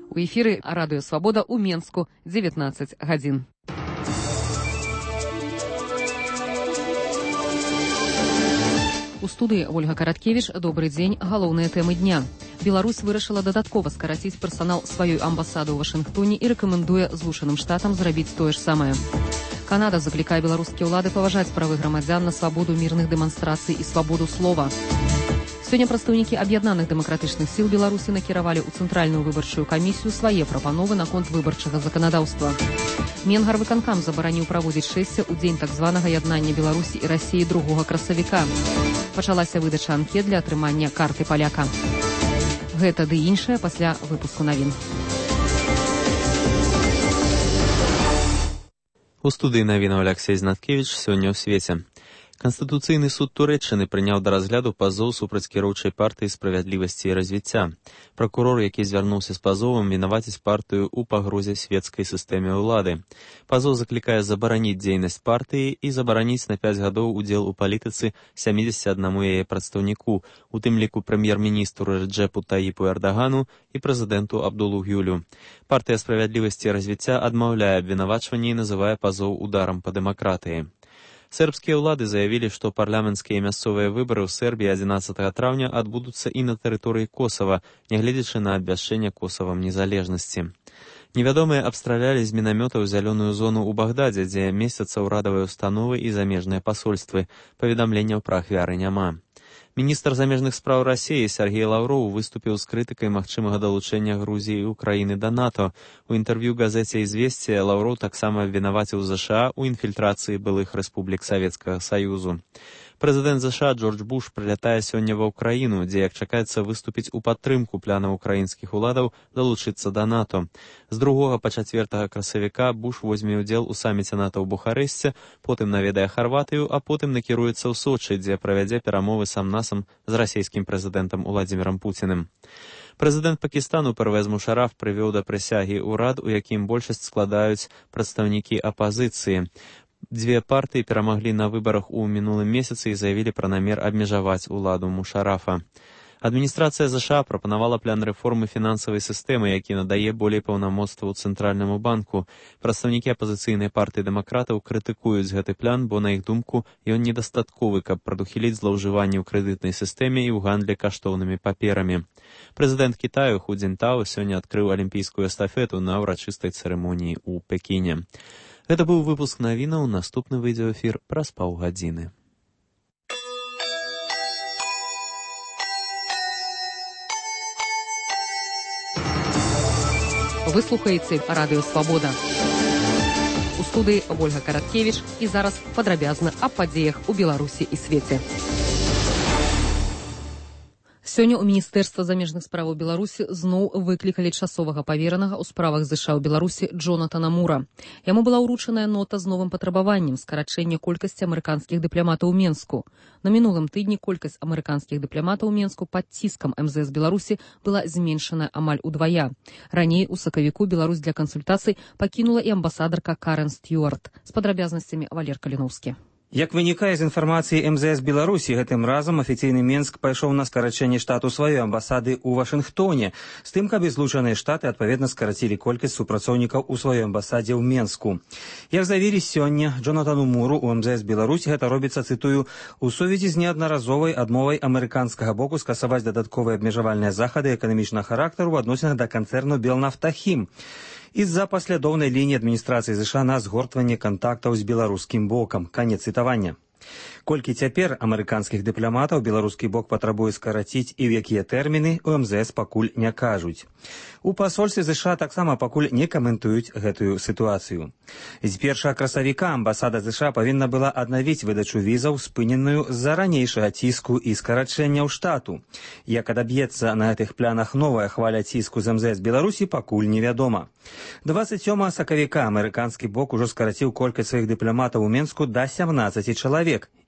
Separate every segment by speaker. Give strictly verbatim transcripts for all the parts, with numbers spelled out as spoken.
Speaker 1: У эфіры Радыё Свабода ў Менску, дзевятнаццаць гадзін. У студыі Ольга Караткевіч. Добры дзень. Галоўныя тэмы дня. Беларусь вырашыла дадаткова скараціць персанал сваёй амбасады ў Вашынгтоне і рэкамендуе Злучаным Штатам зрабіць тое ж самае. Канада заклікае беларускія ўлады паважаць правы грамадзян на свабоду мірных дэманстрацый і свабоду слова. Сёння прадстаўнікі аб'яднаных дэмакратычных сіл Беларусі накіравалі ў Цэнтральную выбарчую камісію свае прапановы наконт выбарчага заканадаўства. Менгарвыканкам забараніў праводзіць шэсце ў дзень так званага яднання Беларусі і Расіі другога красавіка. Пачалася выдача анкет для атрымання карты паляка. Гэта ды іншае пасля выпуску навін.
Speaker 2: У студыі навінаў Алексей Знаткевіч. Сёння ў свеце. Канстытуцыйны суд Турэччыны прыняў да разгляду пазоў супраць кіроўчай партыі справядлівасці і развіцця. Пракурор, які звярнуўся з пазовам, вінаваціць партыю ў пагрозе свецкай сістэме ўлады. Пазоў заклікае забараніць дзейнасць партыі і забараніць на пяць гадоў удзел у палітыцы сямідзесят аднаму яе прадстаўніку, у тым ліку прэм'ер-міністру Рэджэпу Таіпу Эрдагану і прэзідэнту Абдулу Гюлю. Партыя справядлівасці і развіцця адмаўляе абвінавачванне і называе пазоў ударам па дэмакратыі. Сербскія ўлады заявілі, што парламенцкія і мясцовыя выбары ў Сербіі адзінаццатага траўня адбудуцца і на тэрыторыі Косава, нягледзячы на абвяшчэнне Косавам незалежнасці. Невядомыя абстралялі з мінамётаў зялёную зону ў Багдадзе, дзе месяцца ўрадавыя установы і замежныя пасольствы. Паведамленняў пра ахвяры няма. Міністр замежных спраў Расіі Сергей Лаўроў выступіў з крытыкай магчымага далучэння Грузіі і Украіны да НАТО. У інтэрв'ю газеце «Ізвесце» Лаўроў таксама абвінаваціў ЗША ў інфільтрацыі былых рэспублік Савецкага Саюзу. Прэзідэнт ЗША Джордж Буш прылятае сёння ва ўкраіну, дзе, як чакаецца, выступіць у падтрымку планаў украінскіх уладаў далучыцца да НАТО. З другога па чацвёртага красавіка Буш возьме ўдзел у саміце НАТО ў Бухарэсце, потым наведае Харватыю, а потым накіруецца ў Сочы, дзе правядзе перамовы сам-насам з расійскім прэзідэнтам Уладзімірам Пуціным. Прэзідэнт Пакістану Парвез Мушараф прывёў да прысягі ўрад, у якім большасць складаюць прадстаўнікі апазіцыі. Дзве партыі перамаглі на выбарах у мінулым месяцы і заявілі пра намер абмежаваць уладу Мушарафа. Адміністрацыя ЗША прапанавала план рэформы фінансавай сістэмы, які надае болей паўнамоцтваў Цэнтральнаму банку. Прадстаўнікі апазіцыйнай партыі дэмакратаў крытыкуюць гэты план, бо, на іх думку, ён недастатковы, каб прадухіліць злоўжыванні ў крэдытнай сістэме і ў гандлі каштоўнымі паперамі. Прэзідэнт Кітаю Ху Цзінтао сёння адкрыў алімпійскую эстафету на ўрачыстай цырымоніі ў Пекіне. Гэта быў выпуск навінаў, наступны выйдзе ў эфір праз паўгадзіны.
Speaker 1: Вы слухаеце Радыё Свабода. У студыі Ольга Караткевіч і зараз падрабязна аб падзеях у Беларусі і свеце. Сёння ў Міністэрства замежных справаў Беларусі зноў выклікалі часовага паверанага ў справах ЗША ў Беларусі Джонатана Мура. Яму была ўручаная нота з новым патрабаваннем скарачэння колькасці амерыканскіх дыпламатаў у Менску. На мінулым тыдні колькасць амерыканскіх дыпламатаў у Менску пад ціскам эм зэ эс Беларусі была зменшаная амаль удвая. Раней у сакавіку Беларусь для кансультацый пакінула і амбасадарка Карен Стюарт. З падрабязнасцямі Валер Каліноўскі.
Speaker 3: Як вынікае з інфармацыі эм зэ эс Беларусі, гэтым разам афіцыйны Менск пайшоў на скарачэнне штату сваёй амбасады ў Вашынгтоне, з тым, каб і Злучаныя Штаты адпаведна скарацілі колькасць супрацоўнікаў у сваёй амбасадзе ў Менску. Як заявілі сёння Джонатану Муру у эм зэ эс Беларусі, гэта робіцца, цытую, у сувязі з неаднаразовай адмовай амерыканскага боку скасаваць дадатковыя абмежавальныя захады эканамічнага характару ў адносінах да канцэрну Белнафтахім. Из-за паслядоўнай лініі адміністрацыі ЗША на згортванне кантактаў з беларускім бокам. Канец цытавання. Колькі цяпер амерыканскіх дыпламатаў беларускі бок патрабуе скараціць і ў якія тэрміны, у эм зэ эс пакуль не кажуць. У пасольстве ЗША таксама пакуль не каментуюць гэтую сітуацыю. З першага красавіка амбасада ЗША павінна была аднавіць выдачу візаў, спыненую з-за ранейшага ціску і скарачэнняў штату. Як адаб'ецца на гэтых планах новая хваля ціску з эм зэ эс Беларусі, пакуль невядома. дваццаць сёмага сакавіка амерыканскі бок ужо скараціў колькасць сваіх дыпламатаў у Менску да сямнаццаці чалавек.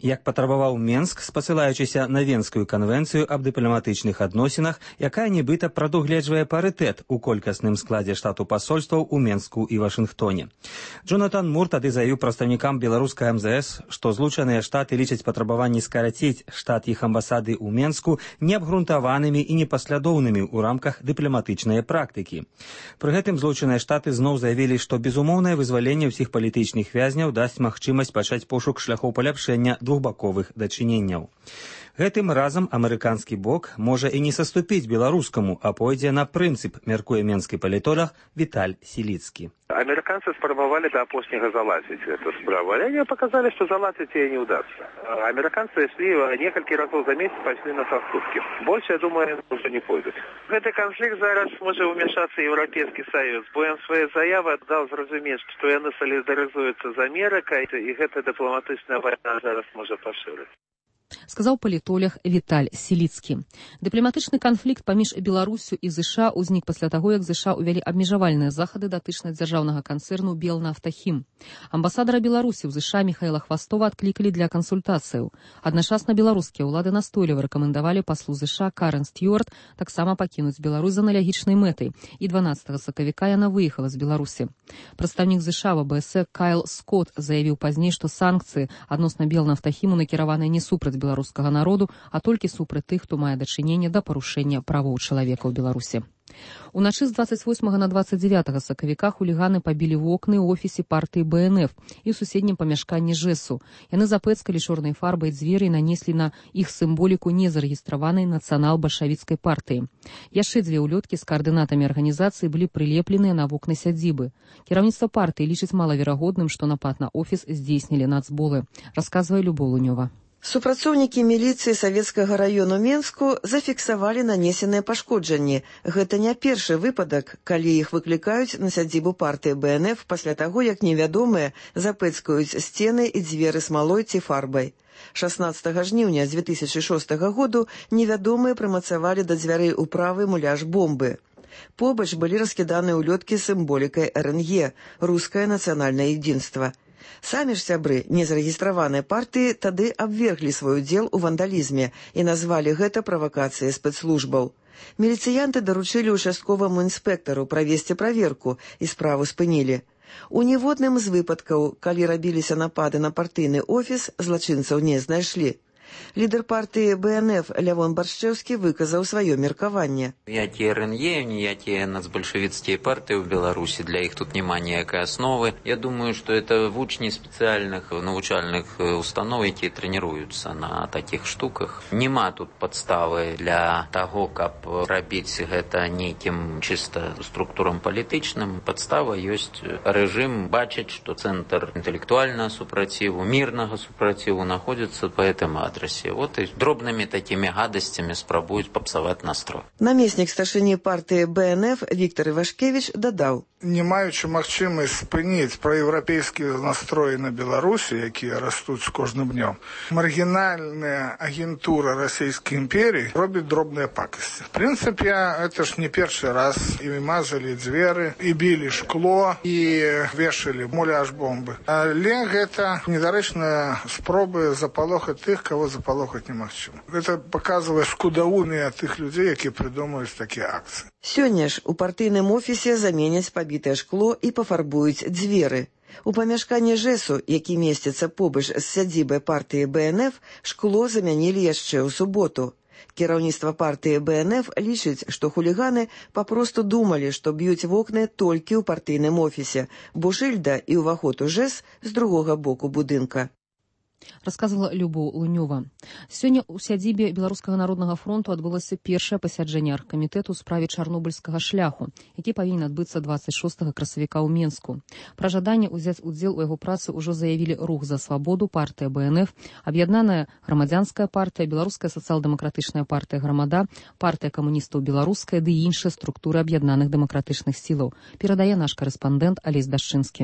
Speaker 3: як патрабаваў Менск, спасылаючыся на Венскую канвенцыю аб дыпламатычных адносінах, якая нібыта прадугледжвае парытэт у колькасным складзе штату пасольстваў у Менску і Вашынгтоне. Джонатан Мур тады заявіў прадстаўнікам беларускай эм зэ эс, што злучаныя штаты лічаць патрабаванні скараціць штат іх амбасады ў Менску неабгрунтаванымі і непаслядоўнымі ў рамках дыпламатычнай практыкі. Пры гэтым злучаныя штаты зноў заявілі, што безумоўнае вызваленне ўсіх палітычных вязняў дасць магчымасць пачаць пошук шляхоў паляпшэння двухбаковых дачыненняў. Гэтым разам амерыканскі бок можа і не саступіць беларускаму, а пойдзе на прынцып, мяркуе менскі палітолог Віталь Сіліцкі.
Speaker 4: Американцы спробовали до опоснего залазить эту справу, а они показали, что залазить ей не удастся. Американцы шли несколько разов за месяц, пошли на соступки. Больше, я думаю, они уже не пойдут. В этот конфликт зараз может вмешаться Европейский Союз. Бо он своей заявой дал зразуметь, что они солидаризуются с Америкой, и эта дипломатичная война зараз может поширить.
Speaker 1: Сказаў палітолог Віталь Сіліцкі. Дыпламатычны канфлікт паміж Беларусю і ЗША ўзнік пасля таго, як ЗША ўвялі абмежавальныя захады датычна дзяржаўнага канцэрну «Белнафтахім». Амбасадара Беларусі ў ЗША Міхаіла Хвастова адклікалі для кансультацыяў. Адначасна беларускія ўлады настойліва рэкамендавалі паслу ЗША Карен Стюарт таксама пакінуць Беларусь за аналогічнай мэтай, і дванаццатага сакавіка яна выехала з Беларусі. Прадстаўнік ЗША в АБС Кайл Скотт заявіў пазней, што санкцыі адносна «Белнафтахіму» накіраваныя не супраць беларускага народу, а толькі супраць тых, хто мае дачыненне да парушэння правоў чалавека ў Беларусі. Уначы з дваццаць восьмага на дваццаць дзевятага сакавіка хуліганы пабілі вокны ў офісе партыі Бэ Эн Эф і ў суседнім памяшканні ЖЭСу. Яны запэцкалі чорнай фарбай дзверы і нанеслі на іх сімволіку незарэгістраванай нацыянал-бальшавіцкай партыі. Яшчэ дзве ўлёткі з каардынатамі арганізацыі былі прылепленыя на вокны сядзібы. Кіраўніцтва партыі лічыць малаверагодным, што напад на офіс здзейснілі нацболы, расказвае Любоў Лунёва.
Speaker 5: Супрацоўнікі міліцыі савецкага раёну Менску зафіксавалі нанесеныя пашкоджанні. Гэта не першы выпадак, калі іх выклікаюць на сядзібу партыі Бэ Эн Эф пасля таго, як невядомыя запэцкаюць сцены і дзверы смалой ці фарбай. шаснаццатага жніўня дзве тысячы шостага году невядомыя прымацавалі да дзвярэй управы муляж бомбы. Побач былі раскіданы ўлёткі з сімволікай Эр Эн Е – Рускае нацыянальнае едзінства. Самі ж сябры незарэгістраванай партыі тады абверглі свой удзел у вандалізме і назвалі гэта правакацыяй спецслужбаў. Міліцыянты даручылі участковаму інспектару правесці праверку і справу спынілі. У ніводным з выпадкаў, калі рабіліся напады на партыйны офіс, злачынцаў не знайшлі. Лідар партыі Бэ Эн Эф Лявон Баршчэўскі выказаў сваё меркаванне.
Speaker 6: Ніякія Эр Эн Е, ніякія нацбальшавіцкія партыі ў Беларусі, для іх тут няма ніякай асновы. Я думаю, што это вучні спецыяльных навучальных устаноў, якія трэніруюцца на такіх штуках. Нема тут падставы для таго, каб рабіць гэта нейкім чыста структурам палітычным. Падстава ёсць. Рэжым бачыць, што цэнтр інтэлектуальнага супраціву, мірнага супраціву знаходзіцца па гэтым адрасе. Вот и дробными такими гадостями спробуют попсовать настрой.
Speaker 5: Намеснік старшыні партыі Бэ Эн Эф Віктор Івашкевіч дадаў.
Speaker 7: Не маючы магчымасць спыніць праеўрапейскія настроі на Беларусі, якія растуць з кожным днём, маргінальная агентура расійскай імперіі робіць дробныя пакасці. В прынцыпе, это ж не першы раз. І мазалі дзверы, і білі шкло, і вешалі муляж бомбы. Але гэта недарэчныя спробы запалохаць тых, кого запалохаць немагчыма. Гэта паказвае скудаўныя тых людзей, якія прыдумаюць такія акцыі.
Speaker 5: Сёння ж у партыйным офісе заменяць пабітае шкло і пафарбуюць дзверы. У памяшканні ЖЭСу, які месціцца побач з сядзібай партыі Бэ Эн Эф, шкло замянілі яшчэ ў суботу. Кіраўніцтва партыі Бэ Эн Эф лічыць, што хуліганы папросту думалі, што б'юць вокны толькі ў партыйным офісе, бо шыльда і ўваход у ЖЭС з другога боку будынка.
Speaker 1: Расказвала Любоў Лунёва. Сёння ў сядзібе Беларускага народнага фронту адбылося першае пасяджэнне аргкамітэту ў справе чарнобыльскага шляху, які павінен адбыцца дваццаць шостага красавіка ў Менску. Пра жаданне ўзяць удзел у яго працы ўжо заявілі Рух за свабоду, партыя Бэ Эн Эф, Аб'яднаная грамадзянская партыя, Беларуская сацыял-дэмакратычная партыя Грамада, партыя камуністаў беларуская ды іншыя структуры аб'яднаных дэмакратычных сілаў. Перадае наш карэспандэнт Алесь Дашчынскі.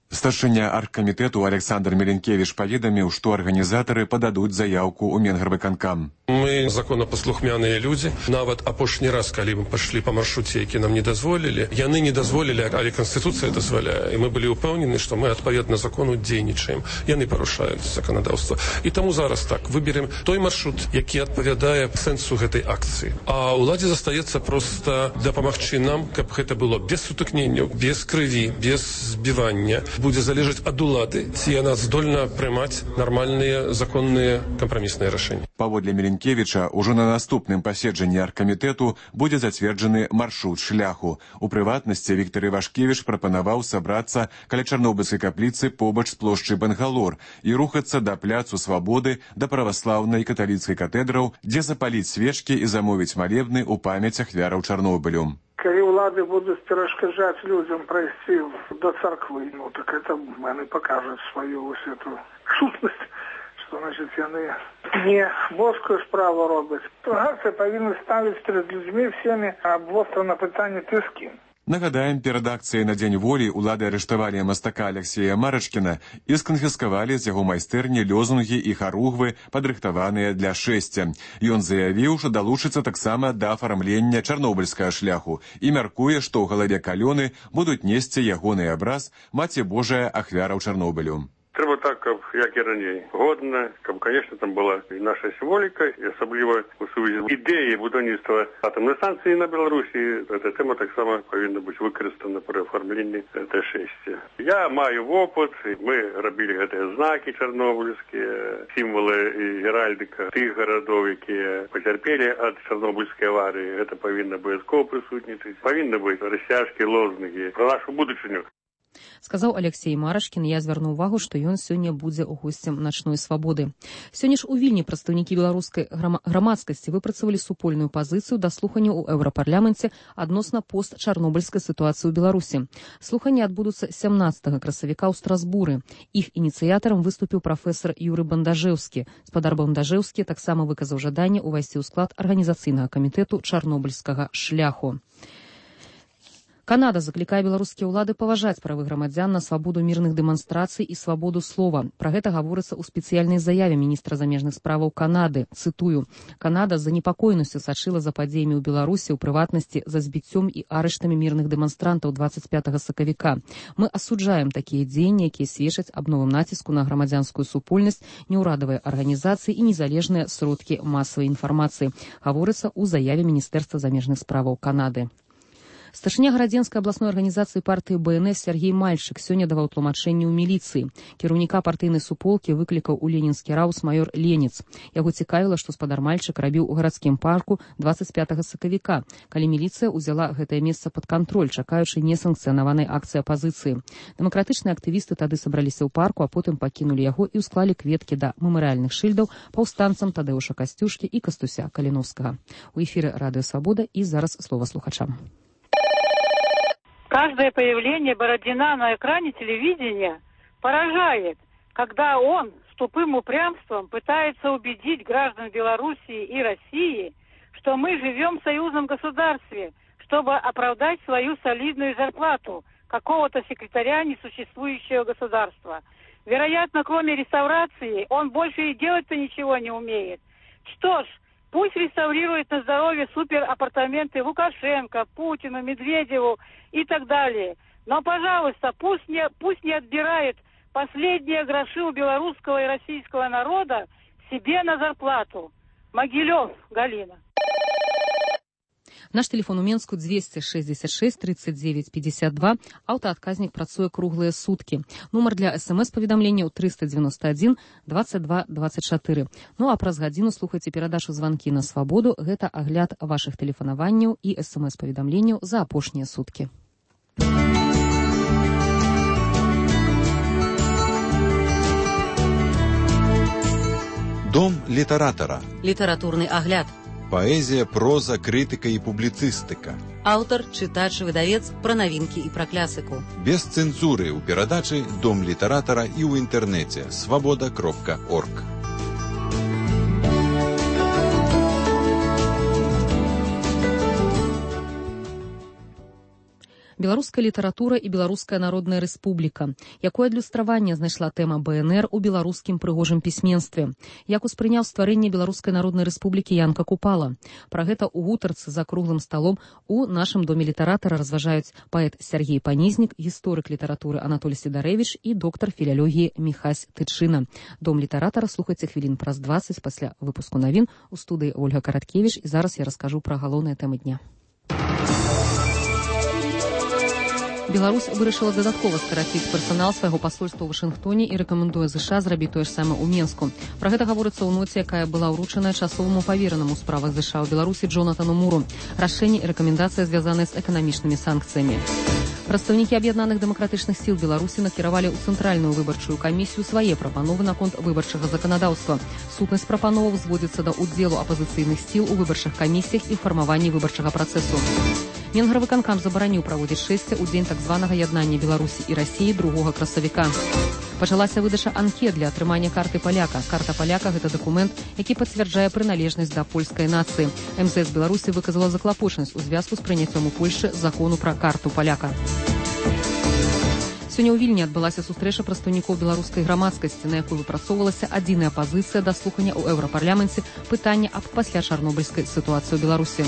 Speaker 8: Старшыня аргкамітэту Александр Меленкевич паведаміў, што арганізатары пададуць заяўку ў Менгарвыканкам.
Speaker 9: Мы законапаслухмяныя людзі. Нават апошні раз, калі мы пайшлі па маршруце, які нам не дазволілі, яны не дазволілі, але Канстытуцыя дазваляе. І мы былі ўпэўнены, што мы адпаведна закону дзейнічаем. Яны парушаюць заканадаўства. І таму зараз так, выберем той маршрут, які адпавядае сэнсу гэтай акцыі. А ўладзе застаецца проста дапамагчы нам, каб гэта было без сутыкненняў, без крыві, без збівання. Будзе залежаць ад улады, ці яна здольна прымаць нармальныя законныя кампрамісныя рашэнні.
Speaker 8: Паводле Меленкевіча, ужо на наступным паседжанні аргкамітэту будзе зацверджаны маршрут шляху. У прыватнасці Віктор Івашкевіч прапанаваў сабрацца каля Чарнобыльскай капліцы побач з плошчай Бангалор і рухацца да пляцу Свабоды, да праваслаўнай каталіцкай катедраў, дзе запаліць свечкі і замовіць малебны ў памяць ахвяраў Чарнобылю.
Speaker 7: Калі ўлады будуць перашкаджаць людзям прайсці до царквы, ну так это яны пакажуць сваю вось эту сутнасць, што значыць яны не боскую справу робяць. Тургацыя павінны ставіць перед людзьмі всеми абвострана пытанне ты з кім.
Speaker 8: Нагадаем, перад акцыяй на Дзень волі ўлады арыштавалі мастака Алексея Марачкіна і сканфіскавалі з яго майстэрні лёзунгі і харугвы, падрыхтаваныя для шэсця. Ён заявіў, што далучыцца таксама да афармлення чарнобыльскага шляху і мяркуе, што ў галаве калёны будуць несці ягоны абраз «Маці Божая ахвяраў Чарнобылю».
Speaker 10: Трэба так, каб, як і раней, годна, каб, конечно, там была і наша сімволіка, і асабліва у сувязі з ідэяй будаўніцтва атомнай станцыі на Беларусі. Эта тэма таксама павінна быць выкарыстана пры афармленні Т шэсць. Я маю вопыт, мы рабілі гэтыя знакі чарнобыльскія, сімвалы і геральдыка тых гарадоў, якія пацярпелі ад чарнобыльскай аварыі. Гэта павінна абавязкова прысутнічаць. Павінны быць расцяжкі, лозунгі пра нашу будучыню.
Speaker 1: Сказаў Алексей Марашкін. Я звярну ўвагу, што ён сёння будзе госцем начной свабоды. Сёння ж у Вільні прадстаўнікі беларускай грамадскасці выпрацавалі супольную пазіцыю да слухання ў еўрапарламенце адносна пост-чарнобыльскай сітуацыі ў Беларусі. Слуханні адбудуцца сямнаццатага красавіка ў Страсбуры. Іх ініцыятарам выступіў прафесар Юрый Бандажэўскі. Спадар Бандажэўскі таксама выказаў жаданне ўвайсці ў склад арганізацыйнага камітэту чарнобыльскага шляху. Канада заклікае беларускія ўлады паважаць правы грамадзян на свабоду мірных дэманстрацый і свабоду слова. Пра гэта гаворыцца ў спецыяльнай заяве міністра замежных справаў Канады. Цытую. Канада з занепакоенасцю сачыла за падзеямі ў Беларусі, у прыватнасці за збіццём і арыштамі мірных дэманстрантаў дваццаць пятага сакавіка. Мы асуджаем такія дзеянні, якія сведчаць аб новым націску на грамадзянскую супольнасць, неўрадавыя арганізацыі і незалежныя сродкі масавай інфармацыі. Гаворыцца ў заяве міністэрства замежных справаў Канады. Старшыня гарадзенскай абласной арганізацыі партыі Бэ Эн Эф Сергей Мальчык сёння даваў тлумачэнне ў міліцыі. Кіраўніка партыйнай суполкі выклікаў у ленінскі раус маёр Ленец. Яго цікавіла, што спадар Мальчык рабіў у гарадскім парку дваццаць пятага сакавіка, калі міліцыя ўзяла гэтае месца пад кантроль, чакаючы несанкцыянаванай акцыі апазіцыі. Дэмакратычныя актывісты тады сабраліся ў парку, а потым пакінулі яго і ўсклалі кветкі да мемарыяльных шыльдаў паўстанцам Тадэуша Касцюшкі і Кастуся Каліновскага. У эфіры Радыё Свабода і зараз слова слухачам.
Speaker 11: Каждое появление Бородина на экране телевидения поражает, когда он с тупым упрямством пытается убедить граждан Белоруссии и России, что мы живем в союзном государстве, чтобы оправдать свою солидную зарплату какого-то секретаря несуществующего государства. Вероятно, кроме реставрации, он больше и делать-то ничего не умеет. Что ж, пусть реставрирует на здоровье суперапартаменты Лукашенко, Путину, Медведеву и так далее. Но, пожалуйста, пусть не, пусть не отбирает последние гроши у белорусского и российского народа себе на зарплату. Могилев, Галина.
Speaker 1: Наш телефон у Менску двести шестьдесят шесть тридцать девять пятьдесят два. Аўтаадказнік працуе круглыя суткі. Нумар для смс-паведамленняў триста девяносто один двадцать два двадцать четыре. Ну а праз гадзіну слухайце перадачу званкі на свабоду. Гэта агляд вашых тэлефанаванняў і смс-паведамленняў за апошнія суткі.
Speaker 12: Дом літаратара.
Speaker 13: Літаратурны агляд.
Speaker 12: Паэзія, проза, крытыка і публіцыстыка.
Speaker 13: Аўтар, чытач, выдавец, пра навінкі і пра класіку.
Speaker 12: Без цэнзуры ў перадачы «Дом літаратара» і ў інтэрнэце свабода кропка орг.
Speaker 1: Беларуская літаратура і Беларуская народная рэспубліка. Якое адлюстраванне знайшла тэма БНР у беларускім прыгожым пісьменстве? Як успрыняў стварэнне Беларускай народнай рэспублікі Янка Купала? Пра гэта ў гутарцы за круглым сталом у нашым доме літаратара разважаюць паэт Сергей Панізнік, гісторык літаратуры Анатолій Сідарэвіч і доктар філялогіі Міхась Тычына. Дом літаратара слухайце хвілін праз дваццаць пасля выпуску навін. У студыі Ольга Караткевіч, і зараз я раскажу пра галоўныя тэмы дня. Беларусь вырашыла дадаткова скараціць персанал свайго пасольства ў Вашынгтоне і рэкамендуе ЗША зрабіць тое ж самае ў Менску. Пра гэта гаворыцца ў ноце, якая была ўручаная часоваму паверанаму ў справах ЗША ў Беларусі Джонатану Муру. Рашэнне і рэкамендацыя звязаныя з эканамічнымі санкцыямі. Прадстаўнікі аб'яднаных дэмакратычных сіл Беларусі накіравалі ў цэнтральную выбарчую камісію свае прапановы наконт выбарчага заканадаўства. Сутнасць прапановаў зводзіцца да ўдзелу апазіцыйных сіл у выбарчых камісіях і фармаванні выбарчага працэсу. Менгарвыканкам забараніў праводзіць шэсце ў дзень так званага яднання Беларусі і Расіі другога красавіка. Пачалася выдача анкет для атрымання карты паляка. Карта паляка – гэта дакумент, які пацвярджае прыналежнасць да польскай нацыі. эм зэ эс Беларусі выказала заклапочанасць у звязку з прыняццём у Польшчы закону пра карту паляка. Сёння ў Вільні адбылася сустрэча прадстаўнікоў беларускай грамадскасці, на якой выпрацоўвалася адзіная пазіцыя да слухання ў еўрапарламенце пытання аб пасля-чарнобыльскай сітуацыі ў Беларусі.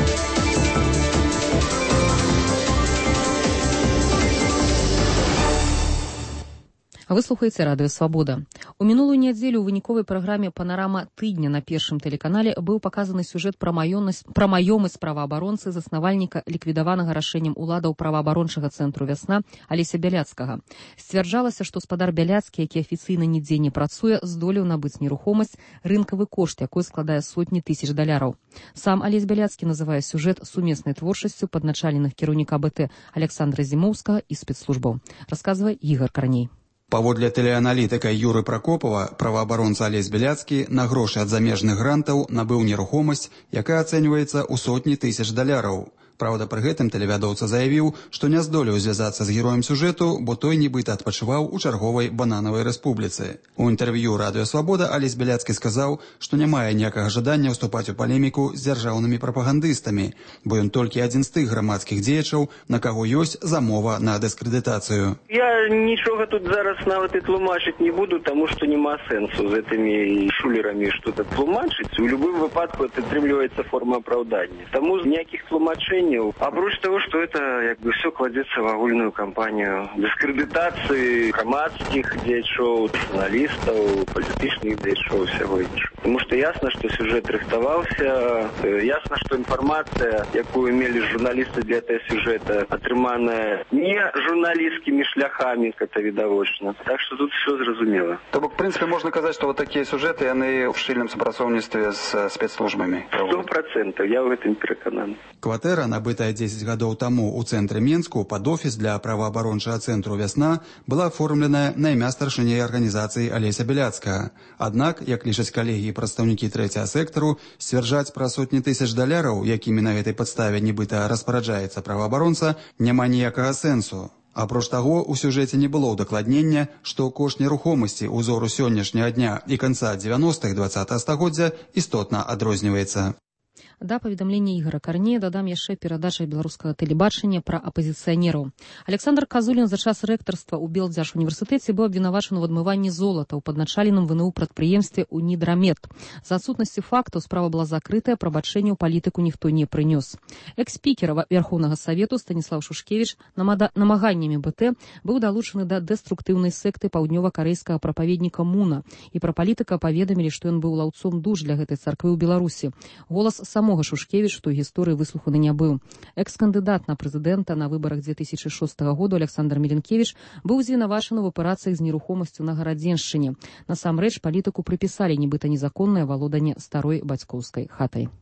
Speaker 1: Вы слухаеце радыё «Свабода». У мінулую нядзелю ў выніковай праграме «Панарама тыдня» на першым тэлеканале быў паказаны сюжэт пра маёмасць праваабаронцы, заснавальніка ліквідаванага рашэннем уладаў праваабарончага цэнтру «Вясна» Алеся Бяляцкага. Сцвярджалася, што спадар Бяляцкі, які афіцыйна нідзе не працуе, здолеў набыць нерухомасць, рынкавы кошт якой складае сотні тысяч даляраў. Сам Алесь Бяляцкі называе сюжэт сумеснай творчасцю падначаленых кіраўніка БТ Александра Зімоўскага і спецслужбаў. Расказвае Ігар Карней.
Speaker 14: Паводле тэлеаналітыка Юры Пракопава, праваабаронца Алесь Бяляцкі на грошы ад замежных грантаў набыў нерухомасць, якая ацэньваецца ў сотні тысяч даляраў. Праўда, пры гэтым тэлевядоўца заявіў, што не здолеў звязацца з героем сюжэту, бо той нібыта адпачываў у чарговай бананавай рэспубліцы. У інтэрв'ю радыё «Свабода» Алесь Бяляцкі сказаў, што не мае ніякага жадання ўступаць у палеміку з дзяржаўнымі прапагандыстамі, бо ён толькі адзін з тых грамадскіх дзеячаў, на каго ёсць замова на дыскрэдытацыю.
Speaker 15: Я нічога тут зараз нават і тлумачыць не буду, таму што няма сэнсу з гэтымі шулерамі што-то тлумачыць. У любым выпадку это атрымліваецца форма апраўдання. Таму ніякіх тлумачэнняў. Апроч того, что это как бы все кладется в огульную кампанию дискредитации громадских дзеячоў, журналистов, политичных дзеячоў, всего іншого. Потому что ясно, что сюжет рыхтовался, ясно, что информация, якую имели журналисты для этого сюжета, атрыманая не журналистскими шляхами, как это видовочно. Так что тут все зразумело.
Speaker 14: То бок, в принципе, можно сказать, что вот такие сюжеты, они в шчыльным супрацоўніцтве с спецслужбами.
Speaker 15: Сто процентов, я в этом переканан.
Speaker 14: Кватэра, набытая дзесяць гадоў таму ў цэнтры Менску пад офіс для праваабарончага цэнтру «Вясна», была аформленая на імя старшыні арганізацыі Алеся Бяляцкага. Аднак, як лічаць калегі і прадстаўнікі трэцяга сектару, сцвярджаць пра сотні тысяч даляраў, якімі на гэтай падставе нібыта распараджаецца праваабаронца, няма ніякага сэнсу. Апроч таго, у сюжэце не было ўдакладнення, што кошт нерухомасці ўзору сённяшняга дня і канца дзевяностых двадцатага стагоддзя істотна адрозніваецца.
Speaker 1: Да паведамлення Ігара Карнея дадам яшчэ перадача беларускага тэлебачання пра апазіцыянераў. Александр Казулін за час рэктарства ў Белдзяржуніверсітэце быў абвінавачаны ў адмыванні золата ў падначаленым ВНУ прадпрыемстве «Унідрамет». За адсутнасці фактаў справа была закрытая, прабачэння ў палітыку ніхто не прынёс. Экс-спікер Верхоўнага Савету Станіслав Шушкевіч намаганнямі БТ быў далучаны да дэструктыўнай секты паўднёва-карэйскага прапаведніка Муна, і пра палітыка паведамілі, што ён быў лаўцом душ для гэтай царквы ў Беларусі. Голас самога Шушкевіч у той гісторыі выслуханы не быў. Экс-кандыдат на прэзідэнта на выбарах две тысячи шостага году Александр Меленкевіч быў звінавачаны ў аперацыях з нерухомасцю на Гарадзеншчыне. Насамрэч палітыку прыпісалі нібыта незаконнае валоданне старой бацькоўскай хатай.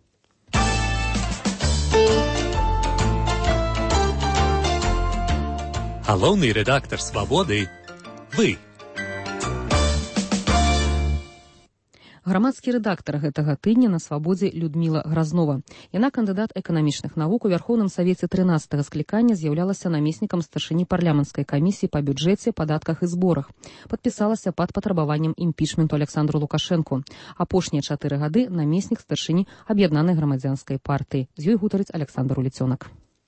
Speaker 16: Галоўны рэдактар «Свабоды» – вы.
Speaker 1: Грамадскі рэдактар гэтага тыдня на «Свабодзе» Людміла Гразнова. Яна кандыдат эканамічных навук у Верхоўным Савеце трынаццатага склікання, з'яўлялася намеснікам старшыні парламенцкай камісіі па бюджэце, падатках і зборах. Падпісалася пад патрабаваннем імпічменту Александру Лукашэнку. Апошнія чатыры гады намеснік старшыні аб'яднанай грамадзянскай партыі. З ёй гутарыць Александр Уліцёнак.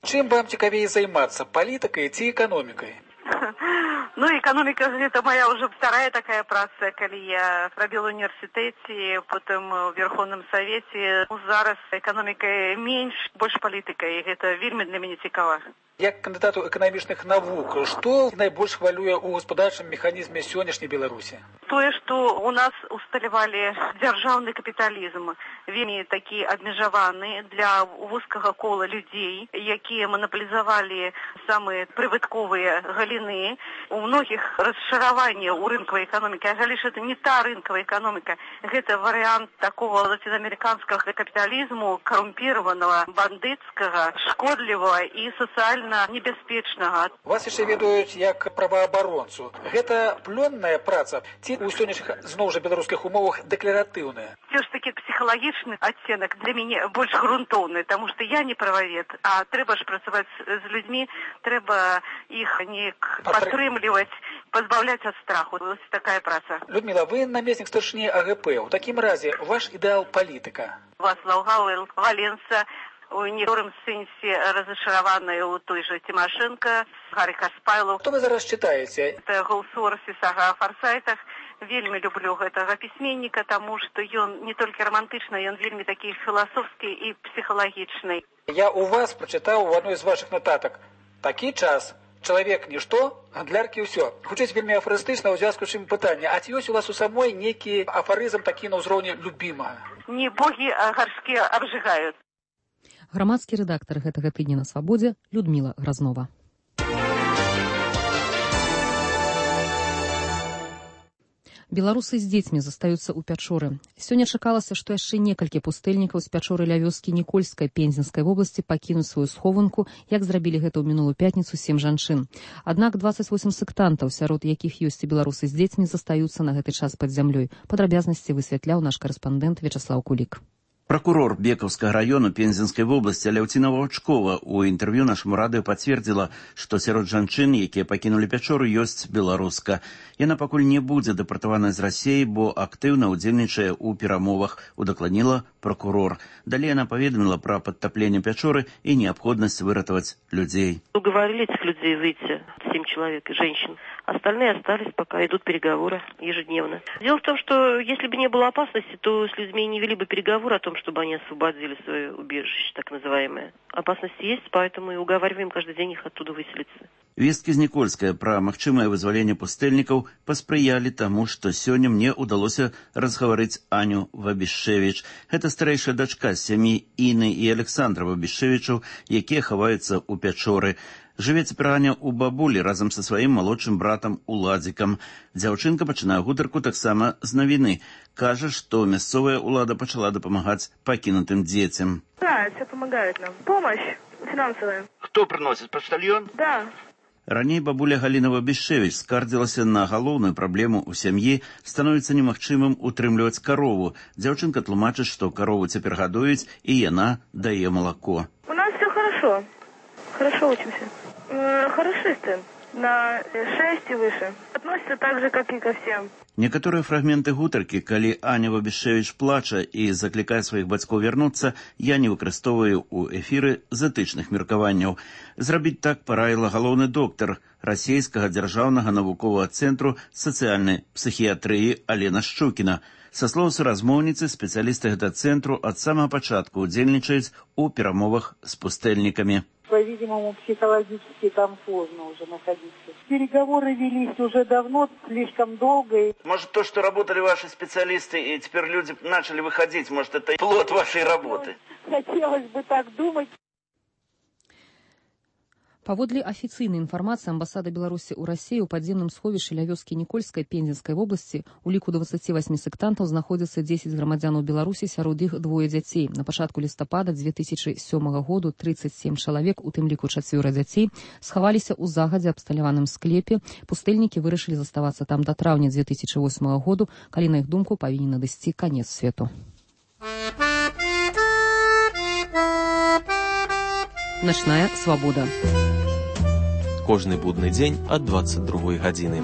Speaker 17: Чым вам цікавей займацца, палітыкай ці эканомікай?
Speaker 11: Ну, экономика – это моя уже вторая такая праца, коли я пробила в университете, потом в Верховном Совете. Зараз экономика меньше, больше политика, и это вельми для меня цікаво.
Speaker 17: Як кандидату эканамічных навук, што найбольш хвалюе ў гаспадарчым механізме сённяшняй Беларусі?
Speaker 11: Тое, што у нас усталявалі дзяржаўны капіталізм, вельмі такі абмежаваны для вузкага кола людзей, якія манаполізавалі самыя прыбытковыя галіны. У многіх расшыраванне ў рынкавай эканомікі, а калі ж это не та рынкавая эканоміка, гэта варыянт такого латиноамериканскага капіталізму, карумпіраванага, бандыцкага, шкодлівага і сацыяльна небяспечнага.
Speaker 17: Вас яшчэ ведаюць як праваабаронцу. Гэта плённая праца ці ў сённяшніх зноў жа беларускіх умовах дэкларатыўная?
Speaker 11: Все ж таки псіхалагічны адценак для мяне больш грунтоўны, таму што я не прававед, а трэба ж працаваць з людзьмі, трэба іх неяк падтрымліваць, пазбаўляць ад страху. Вось такая праца.
Speaker 17: Людмила, вы намеснік старшыні А Г П. У такім разе ваш ідэал палітыка?
Speaker 11: Вацлаў Гавел, Валенса, у некоторым сэнсе разашыраваны ў той же Тимошенко, Гарри Каспайлов.
Speaker 17: Што вы зараз чытаеце?
Speaker 11: Это Голсуорс і сага о фарсайтах. Вельмі люблю гэтага пісьменніка, таму што ён не толькі романтычны, ён вельмі такі філасофскі і псіхалагічны.
Speaker 17: Я у вас прачытаў у адной з вашых нотатак. Такі час. Чалавек нішто, гандляркі ўсё. Хутчэй вельмі афарыстычна ў звязку з чым пытанне. А ці ёсць у вас у самой нейкі афарызм такі на ўзроўні любімага?
Speaker 11: Не богі, а гаршкі абжигаюць.
Speaker 1: Грамадскі рэдактар гэтага тыдня на свабодзе Людмила Грознова. Беларусы з дзецьмі застаюцца ў пячоры. Сёння чакалася, што яшчэ некалькі пустэльнікаў з пячоры ля вёскі Нікольскай Пензенскай вобласці пакінуць сваю схованку, як зрабілі гэта ў мінулую пятніцу сем жанчын. Аднак дваццаць восем сектантаў, сярод якіх ёсць і беларусы з дзецьмі, застаюцца на гэты час пад зямлёй. Падрабязнасці высвятляў наш карэспандэнт Вячаслаў Кулік.
Speaker 18: Прокурор Бекаўскага района Пензенской области Ляўціна Ваўчкова у інтэрв'ю нашаму радыё пацвердзіла, што сярод жанчын, якія пакінулі пячору, ёсць беларуска. Яна пакуль не будзе дэпартавана з Расіі, бо актыўна ўдзельнічае ў перамовах, удакладніла прокурор. Далей яна паведаміла пра падтапленне пячоры і неабходнасць выратаваць людзей.
Speaker 19: Уговорили этих людей выйти, семь человек и женщин. Остальные остались, пока идут переговоры ежедневно. Дело в том, что если бы не было опасности, то с людьми не вели бы переговоры о том, чтобы они освободили свое убежище, так называемое. Опасность есть, поэтому и уговариваем каждый день их оттуда выселиться.
Speaker 18: Весткі з Нікольская пра магчымае вызваленне пустэльнікаў паспрыялі таму, што сёння мне ўдалося разгаварыць Аню Вабішевіч. Гэта старэйшая дачка сям'і Іны і Александра Вабішевічаў, якія хаваюцца ў пячоры. Жыве цяпер Аня ў бабулі разам са сваім малодшым братам Уладзікам. Дзяўчынка пачынае гутарку таксама з навіны. Кажа, што мясцовая ўлада пачала дапамагаць пакінутым дзецям.
Speaker 20: Да, все помогают нам. Помощь финансовая.
Speaker 18: Кто приносит? Почтальон?
Speaker 20: Да.
Speaker 18: Раней бабуля Галіна Вабішевіч скардзілася на галоўную праблему ў сям'і, становіцца немагчымым утрымліваць карову. Дзяўчынка тлумачыць, што карову цяпер гадуюць, і яна дае малако.
Speaker 20: У нас все хорошо. Хорошо учимся. Хорошисты. На шесть и выше. Относятся так же, как и ко всем.
Speaker 18: Некаторыя фрагменты гутаркі, калі Аня Вабішевіч плача і заклікае сваіх бацькоў вярнуцца, я не выкарыстоўваю ў эфіры з этычных меркаванняў. Зрабіць так параіла галоўны доктар расійскага дзяржаўнага навуковага цэнтру сацыяльнай псіхіятрыі Алена Шчукіна. Са слоў суразмоўніцы, спецыялісты гэтага цэнтру ад самага пачатку ўдзельнічаюць у перамовах з пустэльнікамі.
Speaker 21: По-видимому, психологически там сложно уже находиться. Переговоры велись уже давно, слишком долго.
Speaker 18: Может, то, что работали ваши специалисты, и теперь люди начали выходить, может, это плод вашей работы?
Speaker 21: Хотелось бы так думать.
Speaker 1: Паводле афіцыйнай інфармацыі амбасада Беларусі ў Расіі ў падземным сховішчы ля вёскі Нікольскай Пензенскай вобласці у ліку дваццаці васьмі сектантаў знаходзяцца дзесяць грамадзянаў Беларусі, сярод іх двое дзяцей. На пачатку лістапада дзве тысячы сёмага году трыццаць сем чалавек, у тым ліку чацвёра дзяцей, схаваліся ў загадзя абсталяваным склепе. Пустэльнікі вырашылі заставацца там да траўня дзве тысячы восьмага году, калі, на іх думку, павінен надысці канец свету. Начная свабода.
Speaker 2: Кожны будны дзень ад дваццаць другой гадзіны.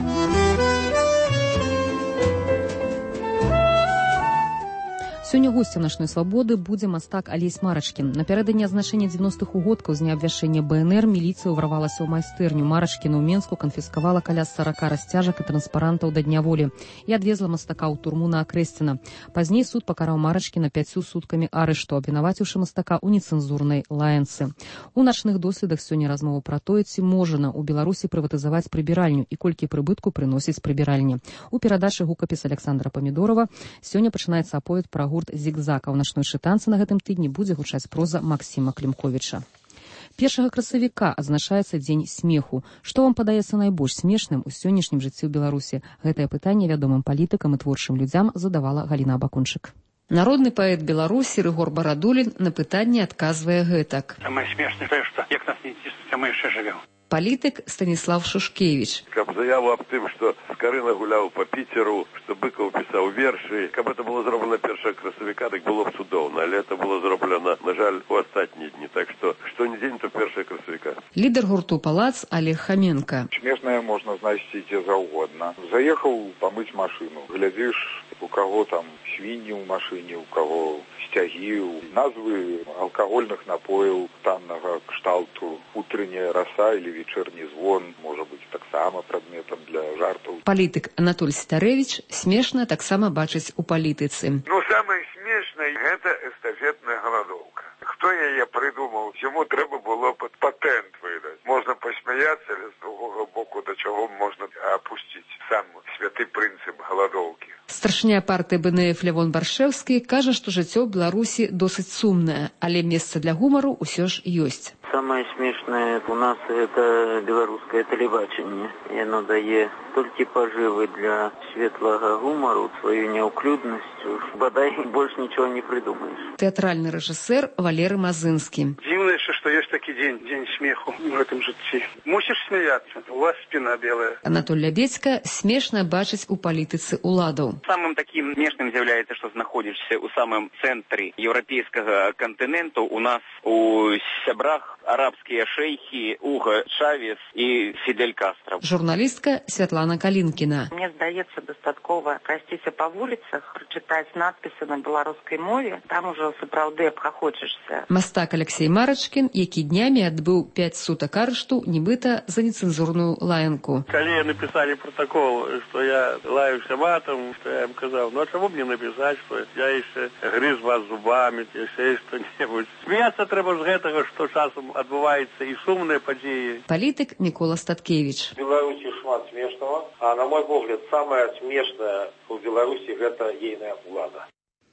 Speaker 1: Сёння госцем начной свабоды будзе мастак Алесь Марачкін. Напярэдадні адзначэння дзевяностых угодкаў з дня абвяшчэння БНР міліцыя ўварвалася ў майстэрню Марачкіна ў Менску, канфіскавала каля сарака расцяжак і транспарантаў да Дня волі і адвезла мастака ў турму на Акрэсціна. Пазней суд пакараў Марачкіна пяццю суткамі арышту, абвінаваціўшы мастака ў нецэнзурнай лаянцы. У начных доследах сёння размова пра тое, ці можна ў Беларусі прыватызаваць прыбіральню і колькі прыбытку прыносіць прыбіральні. У перадачы гукапіс Александра Памідорова сёння пачынаецца аповед пра гурт «Зігзаг», а ў начной чытанцы на гэтым тыдні будзе гучаць проза Максіма Клімковіча. Першага красавіка адзначаецца дзень смеху. Што вам падаецца найбольш смешным у сённяшнім жыцці ў Беларусі? Гэтае пытанне вядомым палітыкам і творчым людзям задавала Галіна Абакунчык. Народны паэт Беларусі Рыгор Барадулін на пытанне адказвае гэтак.
Speaker 3: Самае смешнае тое, што як нас не ціснуць, а мы яшчэ жывём.
Speaker 1: Палітык Станіслав Шушкевич.
Speaker 22: Каб заяву аб тым, што Скарына гуляў па Піцеру, што Быкаў пісаў вершы, каб это было зроблена першага красавіка, так было б цудоўна, але это было зроблена, на жаль, у астатнія дні. Так што, што не дзень, то першага красавіка.
Speaker 1: Лідар гурту «Палац» Олег Хаменка.
Speaker 23: Смешнае можна знайсці дзе заўгодна. Заехаў памыць машыну. Глядзіш, у каго там свінні ў машыне, у каго сцягі, назвы алкагольных напояў таннага кшталту, утренняя роса или вечерний звон, можа быць таксама прадметам для жартаў.
Speaker 1: Палітык Анатоль Сітарэвіч смешна таксама бачыць у палітыцы.
Speaker 24: Ну, самае смешнае – гэта эстафетная галадоўка. Хто яе прыдумаў? Яму трэба было патэнт выдаць. Можна пасмяяцца, але з другога боку да чаго можна апусціць сам святы прынцып галадоўкі.
Speaker 1: Старшыня партыі БНФ Лявон Баршэўскі кажа, што жыццё ў Беларусі досыць сумнае, але месца для гумару ўсё ж ёсць.
Speaker 6: Самое смешное у нас это белорусское телебачение. И оно дает столько поживы для светлого гумора, свою неуклюдность. Бодай больше ничего не придумаешь.
Speaker 1: Театральный режиссер Валерий Мазынский.
Speaker 3: Дивно еще, что есть такой день, день смеху в этом житті. Мусишь смеяться, у вас спина белая.
Speaker 1: Анатоль Лябедька смешно бачить у політиці уладу.
Speaker 25: Самым таким смешным является, что находишься у самом центре европейского континента. У нас у сябрах арабские шейхи Уго Чавес и Фидель Кастро.
Speaker 1: Журналистка Святлана Калинкина.
Speaker 26: Мне здаецца, дастаткова прайсціся па вуліцах, прачытаць надпісы на беларускай мове, там ужо сапраўды абхахочешся.
Speaker 1: Мастак Алексей Марачкін, які днямі адбыў пяць сутак арышту, нібыта за нецэнзурную лаянку.
Speaker 10: Калі написали протокол, что я лаюся матом, что я им сказал, ну а чего мне написать, что я еще грыз вас зубами, еще что-нибудь. Смеяться треба з гэтага, что часом адбываецца і сумныя падзеі.
Speaker 1: Палітык Мікола Статкевич.
Speaker 27: В Беларусі шмат смешнага, а на мой погляд, самае смешнае у Беларусі гэта ейная ўлада.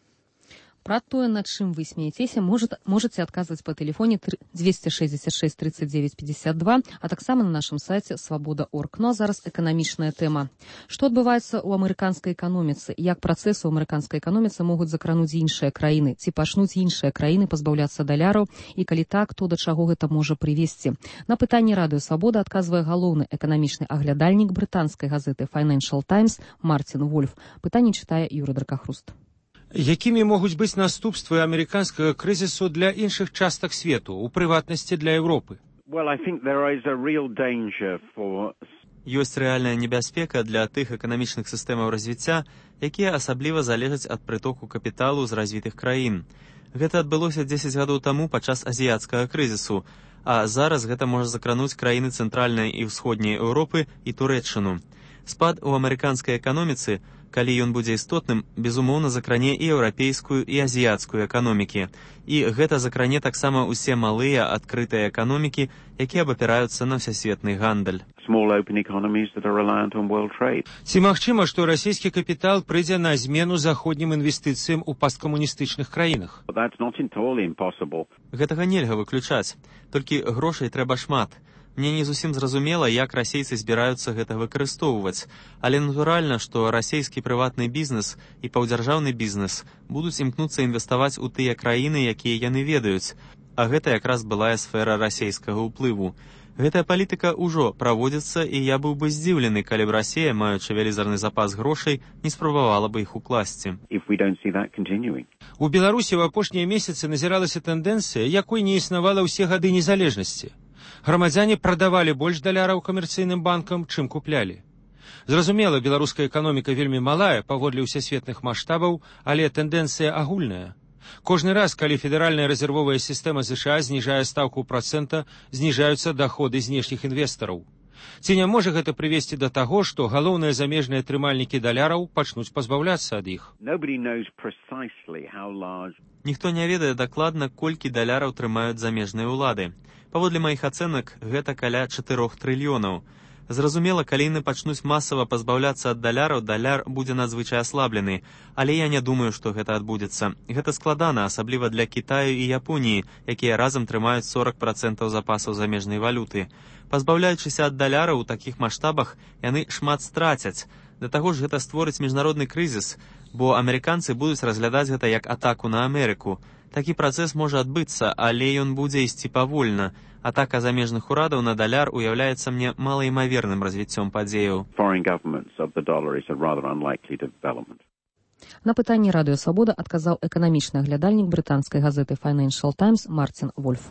Speaker 1: Пра тое, над чым вы смеецеся, можаце адказваць па тэлефоне двести шестьдесят шесть тридцать девять пятьдесят два, а таксама на нашым сайце свабода точка орг. Ну а зараз эканамічная тэма. Што адбываецца ў амерыканскай эканоміцы? Як працэсы ў амерыканскай эканоміцы могуць закрануць іншыя краіны? Ці пачнуць іншыя краіны пазбаўляцца даляраў? І калі так, то да чаго гэта можа прывесці? На пытанне радыё «Свабода» адказвае галоўны эканамічны аглядальнік брытанскай газеты Financial Times Мартин Вольф. Пытанне чытае Юрый Дракахруст.
Speaker 28: Якімі могуць быць наступствы амерыканскага крызісу для іншых частак свету, у прыватнасці для Еўропы?
Speaker 29: Well, I think there is a real danger for...
Speaker 2: Ёсць рэальная небяспека для тых эканамічных сістэмаў развіцця, якія асабліва залежаць ад прытоку капіталу з развітых краін. Гэта адбылося дзесяць гадоў таму падчас азіяцкага крызісу, а зараз гэта можа закрануць краіны цэнтральнай і ўсходняй Еўропы і Турэччыну. Спад у амерыканскай эканоміцы, калі ён будзе істотным, безумоўна закране і еўрапейскую, і азіяцкую эканомікі. І гэта закране таксама ўсе малыя адкрытыя эканомікі, якія абапіраюцца на ўсясветны гандаль.
Speaker 28: Ці магчыма, што расійскі капітал прыйдзе на змену заходнім інвестыцыям у пасткамуністычных краінах?
Speaker 2: Гэтага нельга выключаць, толькі грошай трэба шмат. Мне не зусім зразумела, як расейцы збіраюцца гэта выкарыстоўваць, але натуральна, што расійскі прыватны бізнес і паўдзяржаўны бізнес будуць імкнуцца інвеставаць у тыя краіны, якія яны ведаюць, а гэта якраз былая сфера расійскага ўплыву. Гэтая палітыка ўжо праводзіцца, і я быў бы здзіўлены, калі б Расія, маючы вялізарны запас грошай, не спрабавала бы іх укласці.
Speaker 28: У Беларусі ў апошнія месяцы назіралася тэндэнцыя, якой не існавала ўсе гады незалежнасці. Грамадзяне прадавалі больш даляраў камерцыйным банкам, чым куплялі. Зразумела, беларуская эканоміка вельмі малая паводле ўсесветных маштабаў, але тэндэнцыя агульная. Кожны раз, калі федэральная рэзервовая сістэма ЗША зніжае стаўку працэнта, зніжаюцца даходы знешніх інвестараў. Ці не можа гэта прывесці да таго, што галоўныя замежныя трымальнікі даляраў пачнуць пазбаўляцца ад іх?
Speaker 2: Ніхто не ведае дакладна, колькі даляраў трымаюць замежныя ўлады. Паводле маіх ацэнак, гэта каля чатырох трыльёнаў. Зразумела, калі яны пачнуць масава пазбаўляцца ад даляраў, даляр будзе надзвычай аслаблены. Але я не думаю, што гэта адбудзецца. Гэта складана, асабліва для Кітаю і Японіі, якія разам трымаюць сорок працэнтаў запасаў замежнай валюты. Пазбаўляючыся ад даляраў у такіх маштабах, яны шмат страцяць. Да таго ж гэта створыць міжнародны крызіс, бо амерыканцы будуць разглядаць гэта як атаку на Амерыку. Такі працэс можа адбыцца, але ён будзе ісці павольна. Атака замежных урадаў на даляр уяўляецца мне малаімаверным развіццём падзеяў.
Speaker 1: На пытанне Радыё Свабода адказаў эканамічны аглядальнік брытанскай газеты Financial Times Мартин Вольф.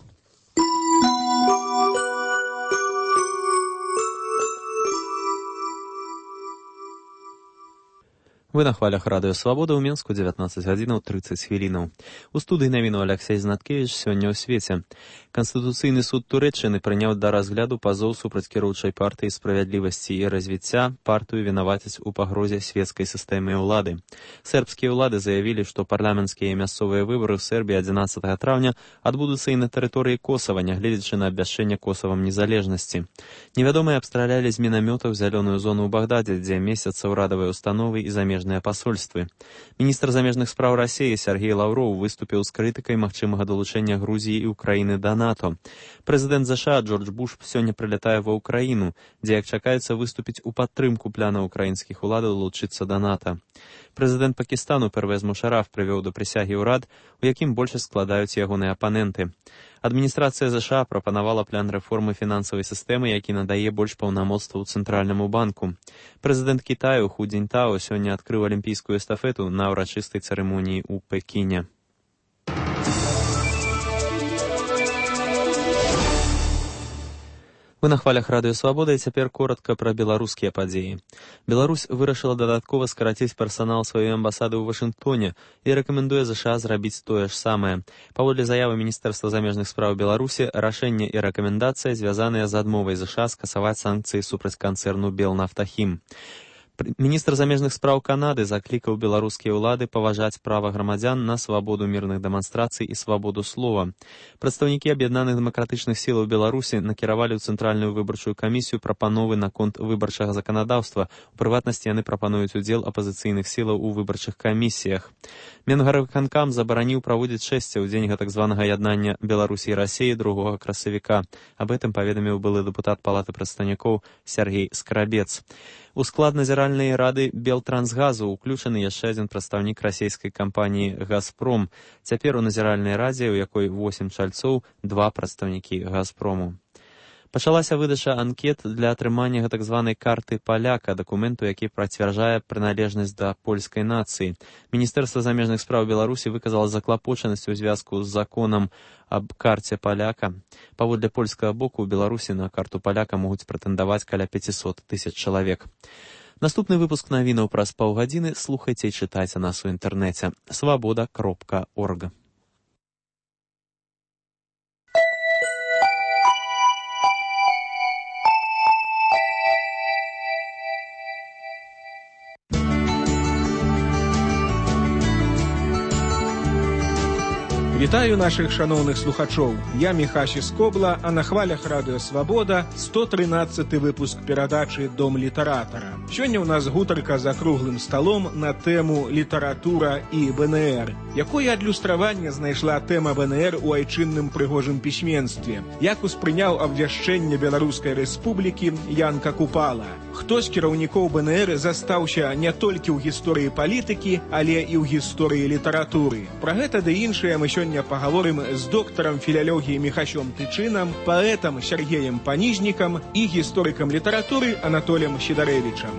Speaker 2: Вы на хвалях Радыё Свабода ў Мінску дзевятнаццаць гадзінаў трыццаць хвілінаў. У студыі навіну Алексей Знаткевич сёння ў свеце. Канстытуцыйны суд Турэччыны прыняў да разгляду пазоў супраць кіроўчай партыі справядлівасці і развіцця партыю вінавацяць у пагрозе свецкай сістэмы ўлады. Сербскія ўлады заявілі, што парламенцкія і мясцовыя выбары ў Сербіі адзінаццатага траўня адбудуцца і на тэрыторыі Косава, нягледзячы на абвяшчэнне Косавам незалежнасці. Невядомыя абстралялі з мінамётаў зялёную зону ў Багдадзе, дзе месяцца ўрадавыя установы і замежныя пасольствы. Міністр замежных спраў Расіі Сергей Лаўроў выступіў з крытыкай магчымага далучэння Грузіі і Украіны да НАТО. Прэзідэнт ЗША Джордж Буш сёння прылятае ва Ўкраіну, дзе, як чакаецца, выступіць у падтрымку пляна ўкраінскіх уладаў далучыцца да НАТО. Прэзідэнт Пакістану Первез Мушараф прывёў да прысягі ўрад, у якім большасць складаюць ягоныя апаненты. Адміністрацыя ЗША прапанавала план рэформы фінансавай сістэмы, які надае больш паўнамоцтваў Цэнтральнаму банку. Прэзідэнт Кітаю Ху Цзіньтао сёння адкрыў алімпійскую эстафету на ўрачыстай цырымоніі ў Пекіне. Вы на хвалях Радыё Свабода, і цяпер коротка пра беларускія падзеі. Беларусь вырашыла дадаткова скараціць персанал сваёй амбасады ў Вашынгтоне і рэкамендуе ЗША зрабіць тое ж самае. Паводле заявы Міністэрства замежных спраў Беларусі, рашэнне і рэкамендацыя звязаныя з адмовай ЗША скасаваць санкцыі супраць канцэрну Белнафтахім. Міністр замежных спраў Канады заклікаў беларускія ўлады паважаць права грамадзян на свабоду мірных дэманстрацый і свабоду слова. Прадстаўнікі аб'яднаных дэмакратычных сілаў Беларусі накіравалі ў Цэнтральную выбарчую камісію прапановы наконт выбарчага заканадаўства. У прыватнасці яны прапануюць удзел апазіцыйных сілаў у выбарчых камісіях. Менгарвыканкам забараніў праводзіць шэсце ў дзень гэтак званага яднання Беларусі і Расіі другога красавіка. Аб гэтым паведаміў былы дэпутат Палаты прадстаўнікоў Сергей Скрабец. У склад назіральнай рады Белтрансгазу ўключаны яшчэ адзін прадстаўнік расійскай кампаніі «Газпром». Цяпер у назіральнай радзе, у якой восем чальцоў, два прадстаўнікі «Газпрому». Пачалася выдача анкет для атрымання гэтак званай карты паляка, дакументу, які працвярджае прыналежнасць да польскай нацыі. Міністэрства замежных спраў Беларусі выказала заклапочанасць у звязку з законам аб карце паляка. Паводле польскага боку, у Беларусі на карту паляка могуць прэтэндаваць каля пяцісот тысяч чалавек. Наступны выпуск навінаў праз паўгадзіны слухайце і чытайце нас у інтэрнэце. свабода кропка орг.
Speaker 4: Вітаю наших шановних слухачоў. Я Міхась Скобла, а на хвалях Радыё Свабода сто трынаццаты выпуск перадачы «Дом літаратара». Сёння ў нас гутарка за круглым сталом на тэму «Літаратура і ВНР». Якое адлюстраванне знайшла тэма ВНР у айчынным прыгожым пісьменстве? Як успрыняў абвяшчэнне Беларускай Рэспублікі Янка Купала? Хто з кіраўнікоў ВНР застаўся не толькі ў гісторыі палітыкі, але і ў гісторыі літаратуры? Пра гэта ды іншае мы сёння поговорим з доктором філялогіі Міхасём Тычынам, паэтам Сергеем Паніжнікам і гісторыкам літаратуры Анатоліем Сідарэвічам.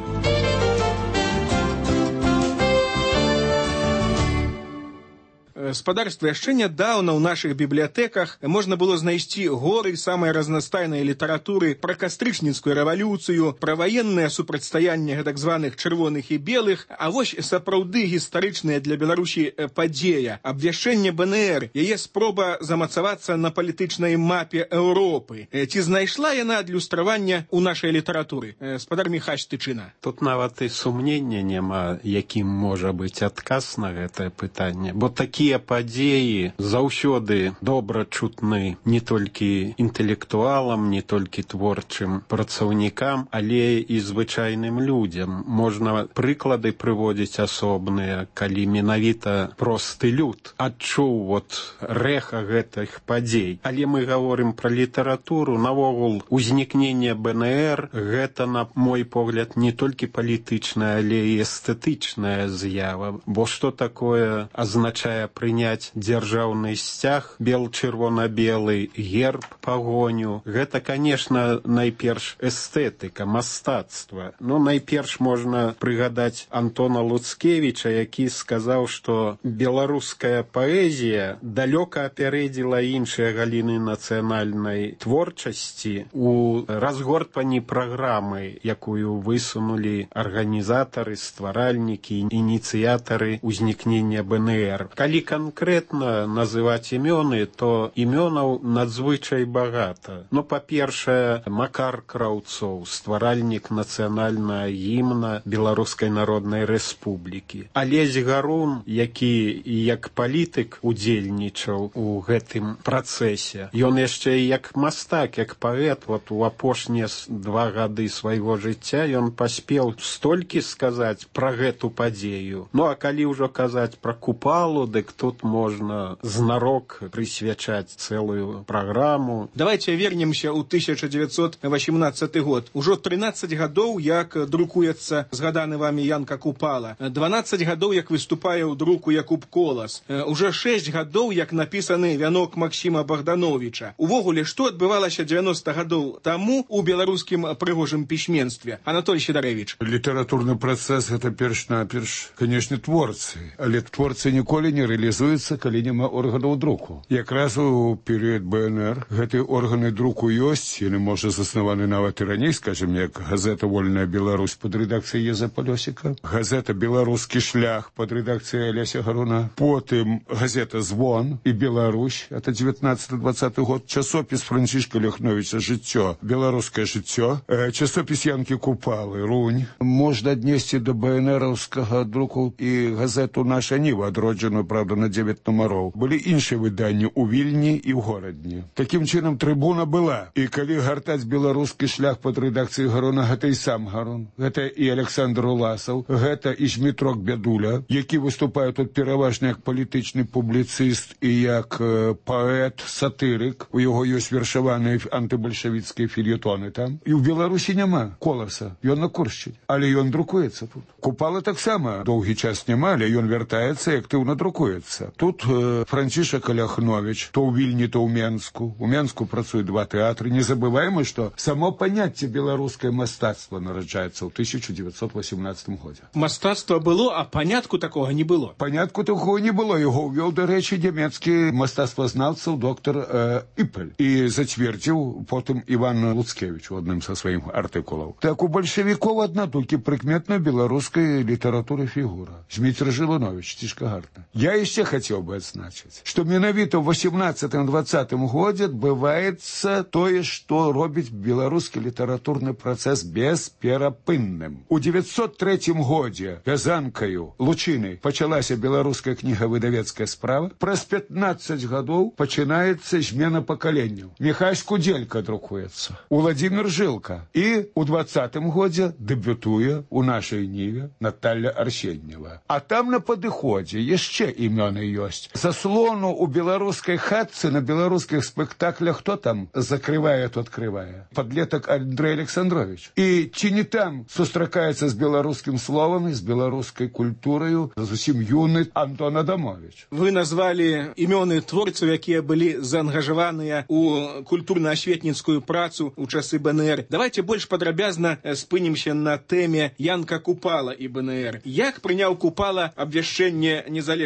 Speaker 4: Спадарства, яшчэ нядаўна ў нашых бібліятэках можна было знайсці горы самай разнастайнай літаратуры пра кастрычніцкую рэвалюцыю, пра ваеннае супрацьстаянне гэтак званых чырвоных і белых, а вось сапраўды гістарычная для Беларусі падзея, абвяшчэнне БНР, яе спроба замацавацца на палітычнай мапе Еўропы. Ці знайшла яна адлюстравання ў нашай літаратуры? Спадар Міхась Тычына.
Speaker 5: Тут нават і сумнення няма, якім можа быць адказ на гэтае пытанне, бо такія падзеі заўсёды добра чутны не толькі інтэлектуалам, не толькі творчым працаўнікам, але і звычайным людзям. Можна прыклады прыводзіць асобныя, калі менавіта просты люд адчуў вот рэха гэтых падзей. Але мы гаворым пра літаратуру, навогул узнікненне БНР гэта, на мой погляд, не толькі палітычная, але і эстэтычная з'ява. Бо што такое азначае прыняць дзяржаўны сцяг, бел-чырвона-белы, герб, пагоню? Гэта, конечно, найперш эстэтыка, мастацтва. Ну, найперш можна прыгадаць Антона Луцкевіча, які сказаў, што беларуская паэзія далёка апярэдзіла іншыя галіны нацыянальнай творчасці у разгортванні праграмы, якую высунулі арганізатары, стваральнікі, ініцыятары ўзнікнення БНР. Калі канкрэтна называць імёны, то імёнаў надзвычай багата. Ну, па-першае, Макар Краўцоў, стваральнік нацыянальнага гімна Беларускай Народнай Рэспублікі. Алесь Гарун, які як палітык удзельнічаў у гэтым працэсе. Ён яшчэ і як мастак, як паэт, вот у апошнія два гады свайго жыцця ён паспеў столькі сказаць пра гэту падзею. Ну, а калі ўжо казаць пра Купалу, дык тут можна знарок прысвячаць цэлую праграму.
Speaker 4: Давайте вернемся ў тысяча дзевяцьсот васемнаццаты год. Ужо трынаццаць гадоў, як друкуецца згаданы вами Янка Купала. дванаццаць гадоў, як выступае ў друку Якуб Колас. Уже шэсць гадоў, як напісаны вянок Максіма Богдановича. Увогуле, што адбывалася дзевяноста гадоў таму у беларускім прыгожым пісьменстве? Анатолий Сідарэвіч.
Speaker 7: Літаратурны працэс — гэта перш-наперш, канешне, творцы. Але творцы ніколі не рэалізуюцца, калі няма органаў друку. Якраз у перыяд БНР гэты органы друку ёсць, яны, можа, заснаваны нават і раней, скажем, як газета «Вольная Беларусь» пад рэдакцыяй Езапа Лёсіка, газета «Беларускі шлях» пад рэдакцыяй Алеся Гаруна, потым газета «Звон» і «Беларусь», это дзевятнаццаты-дваццаты год, часопіс Францішка Ляхновіча «Жыццё», «Беларускае жыццё», часопіс Янкі Купалы «Рунь». Можна аднесці да БНРаўскага друку і газету «Наша Ніва», адроджаную, правда, на дзевяць нумароў. Былі іншыя выданні ў Вільні і ў горадні. Такім чынам, трыбуна была. І калі гартаць «Беларускі шлях» пад рэдакцыяй Гаруна, гэта і сам Гарун, гэта і Александр Уласаў, гэта і Жмітрок Бядуля, які выступае тут пераважна як палітычны публіцыст і як э, паэт, сатырык. У яго ёсць вершаваныя антыбальшавіцкія фельетоны там. І ў Беларусі няма Коласа. Ён на Куршчыне. Але ён друкуецца тут. Купала таксама доўгі час няма, але ён вяртаецца і актыўна друкуецца. Тут э, Францішак Ляхновіч, то ў Вільні, то ў Менску. У Менску працуе два тэатры. Не забываем, што само паняцце беларускае мастацтва нараджаецца ў тысяча дзевяцьсот васемнаццатым годзе.
Speaker 4: Мастацтва было, а панятку такога не было.
Speaker 7: Панятку такого не было. Яго ўвёў, дарэчы, нямецкі мастацтвазнаўца доктор э, Іпель. І зацвердзіў потым Іван Луцкевіч у адным са сваіх артыкулаў. Так у бальшавікоў адна толькі прыкметная беларускай літаратуры фігура. Зміцер Жылунович, Цішка Гартна. Я яшчэ хацеў бы адзначыць, што менавіта ў васемнаццатым-дваццатым годзе адбываецца тое, што робіць беларускі літаратурны працэс бесперапынным. У дзевяцьсот трэцім годзе вязанкаю лучыны пачалася беларуская кнігавыдавецкая справа. Праз пятнаццаць гадоў пачынаецца змена пакаленняў. Міхась Кудзелька друкуецца, Уладзімір Жылка. І ў дваццатым годзе дэбютуе у нашай Ніве Наталля Арсеньева. А там на падыходзе яшчэ імёны ёсць. Заслону у беларускай хатцы на беларускіх спектаклях хто там закрывае, то адкрывае? Падлетак Андрэй Александрович. І ці не там сустракаецца з беларускім словам і з беларускай культураю зусім юны Антон Адамович.
Speaker 4: Вы назвалі імёны творцаў, якія былі заангажаваныя у культурна-асветніцкую працу ў часы БНР. Давайте больш падрабязна спынімся на тэме Янка Купала і БНР. Як прыняў Купала абвяшчэнне незалежнай Беларусі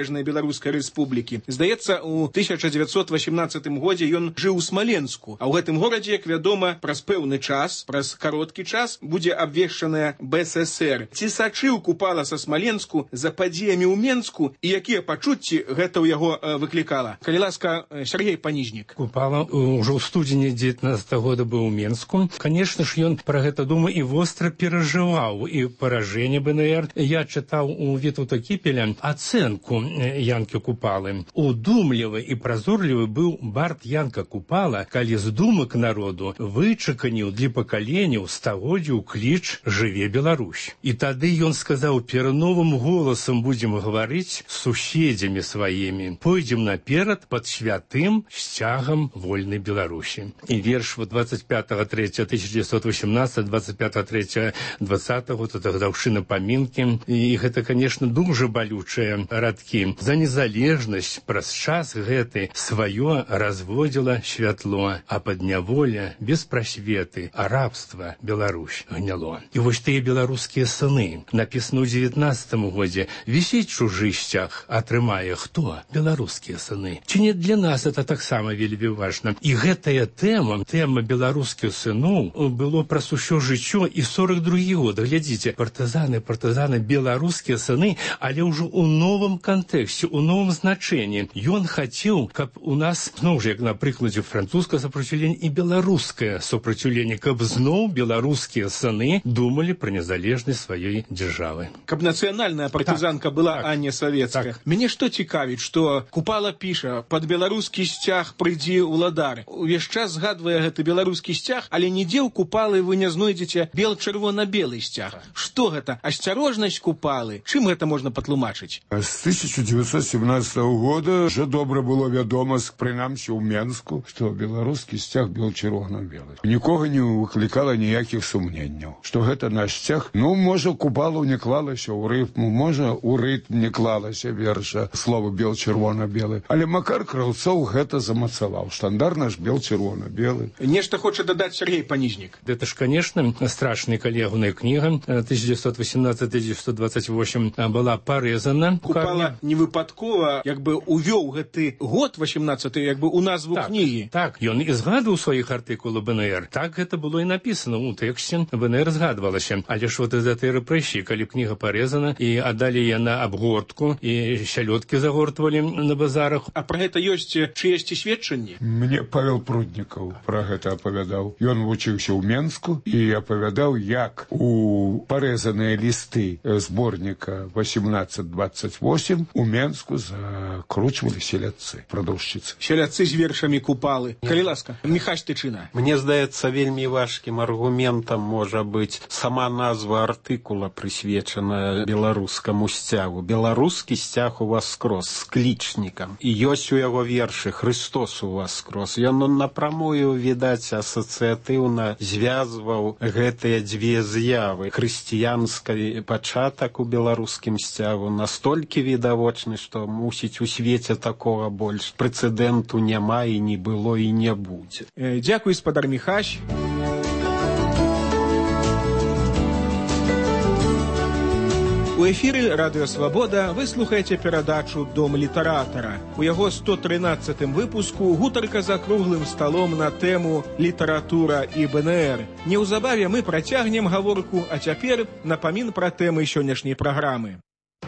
Speaker 4: Беларускай рэспублікі. Здаецца, у тысяча дзевяцьсот васямнаццатым годзе ён жыў у Смаленску, а ў гэтым горадзе, як вядома, праз пэўны час, праз кароткі час будзе абвешчаная бэ эс эсэр. Ці сачыў Купала са Смаленску за падзеямі ў Менску і якія пачуцці гэта ў яго э, выклікала? Калі ласка, Сергей Панижник.
Speaker 8: Купала ўжо ў студзені дзевятнаццатага года быў у Менску. Конечно ж, ён пра гэта думаў і востра перажываў і паражэнне бэ эн эр. Я чытаў у Вітаўта Кіпеля ацэнку Янкі Купалы. Удумлівы і празорлівы быў бард Янка Купала, калі з думак народу вычаканіў для пакаленняў стагоддзяў кліч «Жыве Беларусь». І тады ён сказаў: перновым голасам будзем гаварыць з суседзямі сваімі. Пойдзем наперад пад святым сцягам вольнай Беларусі. І верш двадцать пятого третьего тысяча девятьсот восемнадцатого, двадцать пятого третьего двадцатого, вот это годаўшчына памінкі. І гэта, конечно, дуже балючыя радкі. За незалежнасць праз час гэты сваё разводзіла святло, а падняволя без прасветы, а рабства Беларусь гняло. І вось тыя беларускія сыны, напісана ў дзевятнаццатым годзе, вісіць чужы сцяг, атрымае хто? Беларускія сыны. Ці не для нас это таксама вельмі важна. І гэтая тэма, тэма беларускіх сыноў, было праз усё жыццё і сорок другі год. Глядзіце, партызаны, партызаны, беларускія сыны, але ўжо ў новым кантэксце, у новым значэнні. Ён хацеў, каб у нас, ну, уже як на прыкладзе французскае супраціўленне і беларускае супраціўленне, каб зноў беларускія сыны думалі пра незалежнасць сваёй дзяржавы.
Speaker 4: Каб нацыянальная партызанка так, была, так, а не савецкая. Так. Мяне што цікавіць, што Купала піша: пад беларускі сцяг прыйдзі ўладар. Увесь час згадвае гэты беларускі сцяг, але нідзе ў Купалы вы не знойдзеце бел-чырвона-белы сцяг. Што гэта? Асцярожнасць Купалы? Чым гэта можна патлумачыць?
Speaker 7: З тысяча девятьсот семнадцатого года вже добра было вядома, прынамсі ў Менску, што беларускі сцяг бел-чырвона-белы. Нікога не выклікала ніякіх сумненняў, што гэта наш сцяг. Ну, можа, Купала не клалася ў рыфму, можа, у рытм не клалася верша слова бел-чырвона-белы. Але Макар Краўцоў гэта замацаваў. Штандар наш бел-чырвона-белы.
Speaker 4: Нешта хоча дадаць Сергей Панижник.
Speaker 8: Это ж, конечно, страшная коллегная книга. тысяча девятьсот восемнадцатый — тысяча девятьсот двадцать восьмой была порезана.
Speaker 4: Купала не выпадкова, як бы увёў гэты год восемнадцаты, як бы у назву
Speaker 8: так,
Speaker 4: кнігі.
Speaker 8: Так, ён і згадваў сваіх артыкулаў бэ эн эр. Так гэта было і напісана ў тэксце. бэ эн эр згадвалася. Але ж вот из этой рэпрэсіі, калі кніга порезана, і аддалі яна абгортку, і сялёдкі загортвалі на базарах.
Speaker 4: А пра гэта ёсць чыесьці сведчанні?
Speaker 7: Мне Павел Пруднікаў пра гэта апавядаў. Ён вучыўся ў Менску і апавядаў, як у парэзаныя лісты зборніка восемнадцать двадцать восемь у Менску закручвалі селядцы, прадаўшчыцы.
Speaker 4: Селядцы з вершамі Купалы. Калі ласка, Міхась Тычына.
Speaker 5: Мне здаецца, вельмі важкім аргументам можа быць сама назва артыкула, прысвечаная беларускаму сцягу. Беларускі сцяг у вас скрозь, з клічнікам. І ёсць у яго вершы «Христос у вас скрозь». Ён напрамую, відаць, асацыятыўна звязваў гэтыя дзве з'явы. Хрысціянскі пачатак у беларускім сцягу настолькі відавочны, што мусіць у свеце такога больш прэцэдэнту няма і не было і не будзе.
Speaker 4: Дзякуй, спадар Міхась. У эфіры Радыё Свабода вы слухаеце перадачу «Дом літаратара». У яго сто трынаццатым выпуску гутарка за круглым сталом на тэму «Літаратура і бэ эн эр». Неўзабаве мы працягнем гаворку, а цяпер напамін пра тэмы сённяшняй праграмы.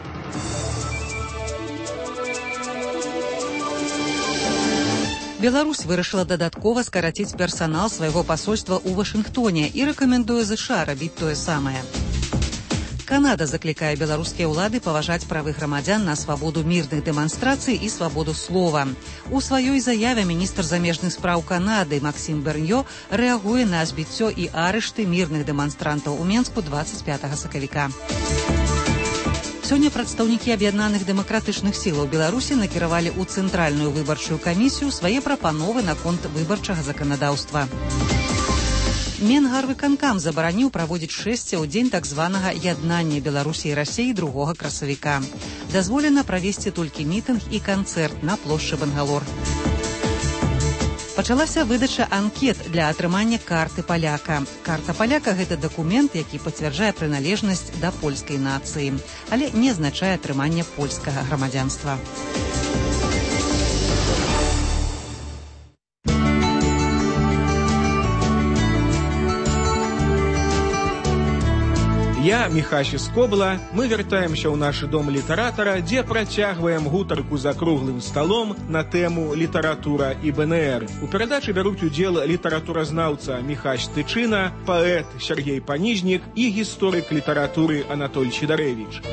Speaker 1: Беларусь вырашыла дадаткова скараціць персанал свайго пасольства ў Вашынгтоне і рэкамендуе ЗША рабіць тое самае. Канада заклікае беларускія ўлады паважаць правы грамадзян на свабоду мірных дэманстрацый і свабоду слова. У сваёй заяве міністр замежных спраў Канады Максім Берньё рэагуе на збіццё і арышты мірных дэманстрантаў у Менску двадцать пятага сакавіка. Сёння прадстаўнікі аб'яднаных дэмакратычных сілаў Беларусі накіравалі ў цэнтральную выбарчую камісію свае прапановы наконт выбарчага заканадаўства. Менгарвыканкам забараніў праводзіць шэсце ў дзень так званага яднання Беларусі і Расіі другога красавіка. Дазволена правесці толькі мітынг і канцэрт на плошчы Бангалор. Пачалася выдача анкет для атрымання карты паляка. Карта паляка – гэта дакумент, які пацвярджае прыналежнасць да польскай нацыі, але не азначае атрымання польскага грамадзянства.
Speaker 4: Я, Міхась Скобла, мы вяртаемся ў наш дом літаратара, дзе працягваем гутарку за круглым сталом на тэму літаратура і БНР. У перадачы бяруць удзел літаратуразнаўца Міхась Тычына, паэт Сергей Панізнік і гісторык літаратуры Анатоль Сідарэвіч.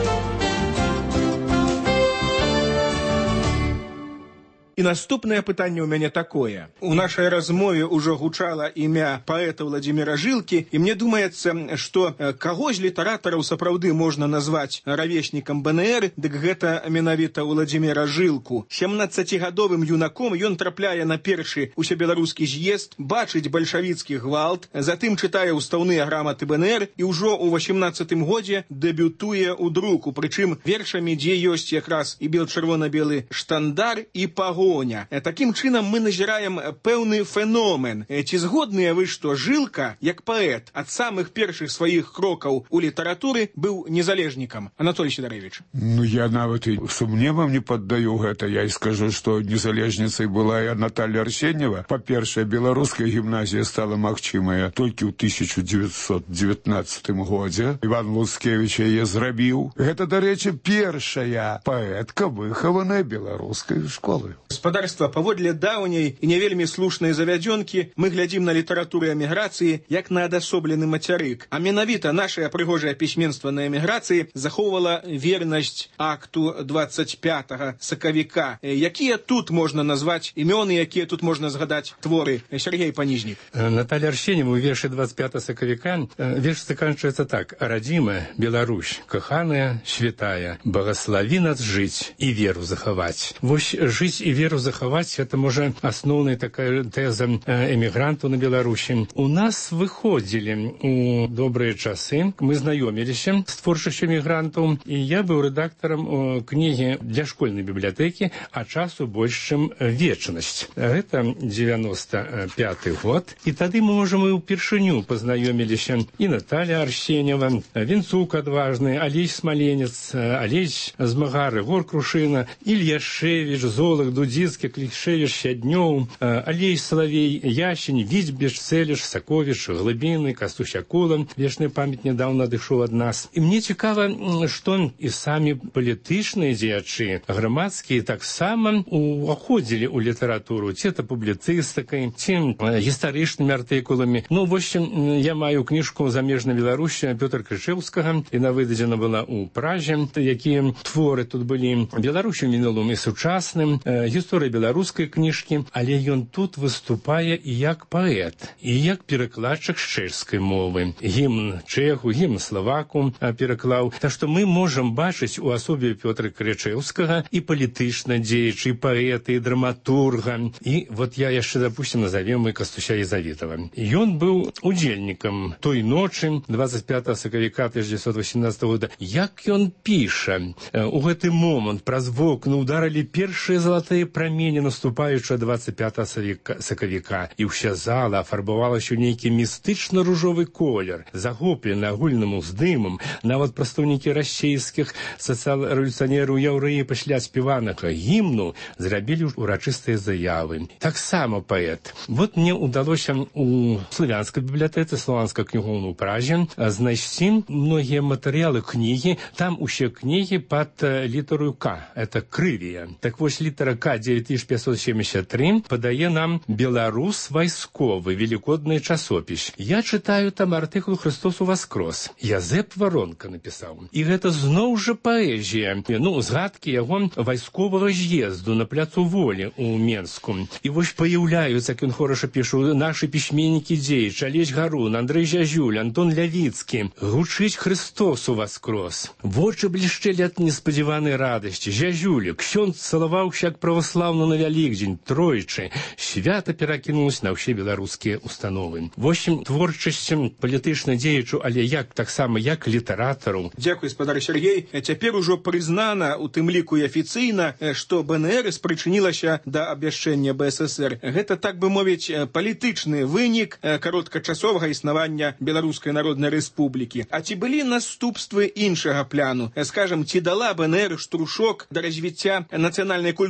Speaker 4: І наступнае пытанне ў мяне такое. У нашай размове ўжо гучала імя паэта Владзіміра Жылкі, і мне думаецца, што каго з літаратараў сапраўды можна назваць равеснікам БНР, дык гэта менавіта Владзіміра Жылку. сямнаццацігадовым юнаком ён трапляе на першы усебеларускі з'езд, бачыць бальшавіцкі гвалт, затым чытае ўстаўныя граматы БНР і ўжо ў васемнаццатым годзе дэбютуе ў друку, прычым вершамі, дзе ёсць якраз і бел-чырвона-белы штандар і пагон. Такім чынам мы назіраем пэўны феномен. Ці згодныя вы, што Жылка, як паэт, ад самых першых сваіх крокаў у літаратуры быў незалежнікам? Анатолий Сідарэвіч.
Speaker 7: Ну, я нават і сумневам не паддаю гэта. Я і скажу, што незалежніцай была і Наталья Арсеньева. Па-першае, беларуская гімназія стала магчымая толькі ў тысяча дзевяцьсот дзевятнаццатым годзе. Іван Луцкевіч яе зрабіў. Гэта, дарэчы, першая паэтка, выхаваная беларускай школы.
Speaker 4: Гаспадарства, паводле даўняй і не вельмі слушнай завядзёнкі, мы глядзім на літаратуру эміграцыі як на адасоблены мацярык. А менавіта нашае прыгожае пісьменства на эміграцыі захоўвала вернасць акту двадцать пятага сакавіка. Якія тут можна назваць імёны, якія тут можна згадаць творы? Сергей Панізнік.
Speaker 8: Наталья Арсеньева у вершы двадцать пятага сакавіка верш заканчивается так. «Радзімая Беларусь, каханая, святая, благослови нас жыць і веру захаваць». Вось жыць і веру захаваць, это, можа, асноўная такая тэза эмігрантаў на Беларусі. У нас выходзілі у добрыя часы, мы знаёміліся з творчасцю эмігрантаў, і я быў рэдактарам кнігі для школьнай бібліятэкі, а часу больш, чым вечнасць. Гэта девяносто пятый год, і тады мы, можа, мы ўпершыню пазнаёміліся і Наталья Арсеньева, Вінцук адважны, Алесь Смаленец, Алесь Змагар, Егор Крушына, Ілья Шевіч, Золак, Дудзіцкі, Клішевіч, Сяднёў, Алей Салавей, Ящень, Віцьбіч, Цэліш, Саковіч, Глыбіны, Кастусь Акула, вечная памяць нядаўна адышоў ад нас. І мне цікава, што і самі палітычныя дзеячы, грамадскія, таксама уходзілі ў літаратуру, ці это публіцыстыкай, ці гістарычнымі артыкуламі. Ну, вось я маю кніжку «Замежная Беларусь» Пётра Крычэўскага, яна выдадзена была ў Празе, якія творы тут былі Беларусі ў мінулым і сучасным, гісторыя беларускай кніжкі, але ён тут выступае і як паэт, і як перакладчык з чэшскай мовы. Гімн чэху, гімн славаку пераклаў. Так што мы можам бачыць у асобе Пётра Крычэўскага і палітычна дзеячы, і паэта, і драматурга. І вот я яшчэ, допустим, назовем і Кастуся Езавітава. Ён быў удзельнікам той ночы двадцать пятага сакавіка тысяча девятьсот восемнадцатого года. Як ён піша, у гэты момант праз вокны ударылі першыя залатыя прамені наступаючага двадцать пятага сакавіка, і ўся зала афарбавалася ў нейкі містычна-ружовы колер, захоплены агульным уздымам. Нават прадстаўнікі расійскіх сацыял-рэвалюцыянераў яўрэі пасля спяванага гімну зрабілі урачыстыя заявы. Таксама паэт. Вот мне удалося у славянскай бібліятэцы, славянскай кнігоўны ў Празе знайсці многія матэрыялы кнігі. Там усе кнігі пад літару К. Это крывія. Так вось літара К девять тысяч пятьсот семьдесят три падае нам «Беларус вайсковы», великодны часопіс. Я чытаю там артыкул «Христос уваскрос». Язэп Варонка напісаў. І гэта зноў жа паэзія. Ну, згадкі яго вайсковага з'езду на пляцу Волі ў Менску. І вось паяўляюцца, як ён хораша пішу, нашы пісьменнікі дзеячы, Алесь Гарун, Андрэй Зязюль, Антон Лявіцкі. Гучыць «Христос уваскрос». Вочы блішчэлі ад неспадзяванай радасці. Зязюль, ксёндз цалаваўся як праваслаўны на Вялікдзень, тройчы. Свята перакінулася на ўсе беларускія установы. Вось творчасць палітычна дзеячу, але як таксама як літаратару.
Speaker 4: Дзякуй, спадар Сергей. Цяпер ужо прызнана, у тым ліку і афіцыйна, што БНР спрычынілася да абвяшчэння БССР. Гэта, так бы мовіць, палітычны вынік кароткачасовага існавання Беларускай Народнай Рэспублікі. А ці былі наступствы іншага пляну? Скажам, ці дала БНР штуршок да развіцця нацыянальнай культуры? У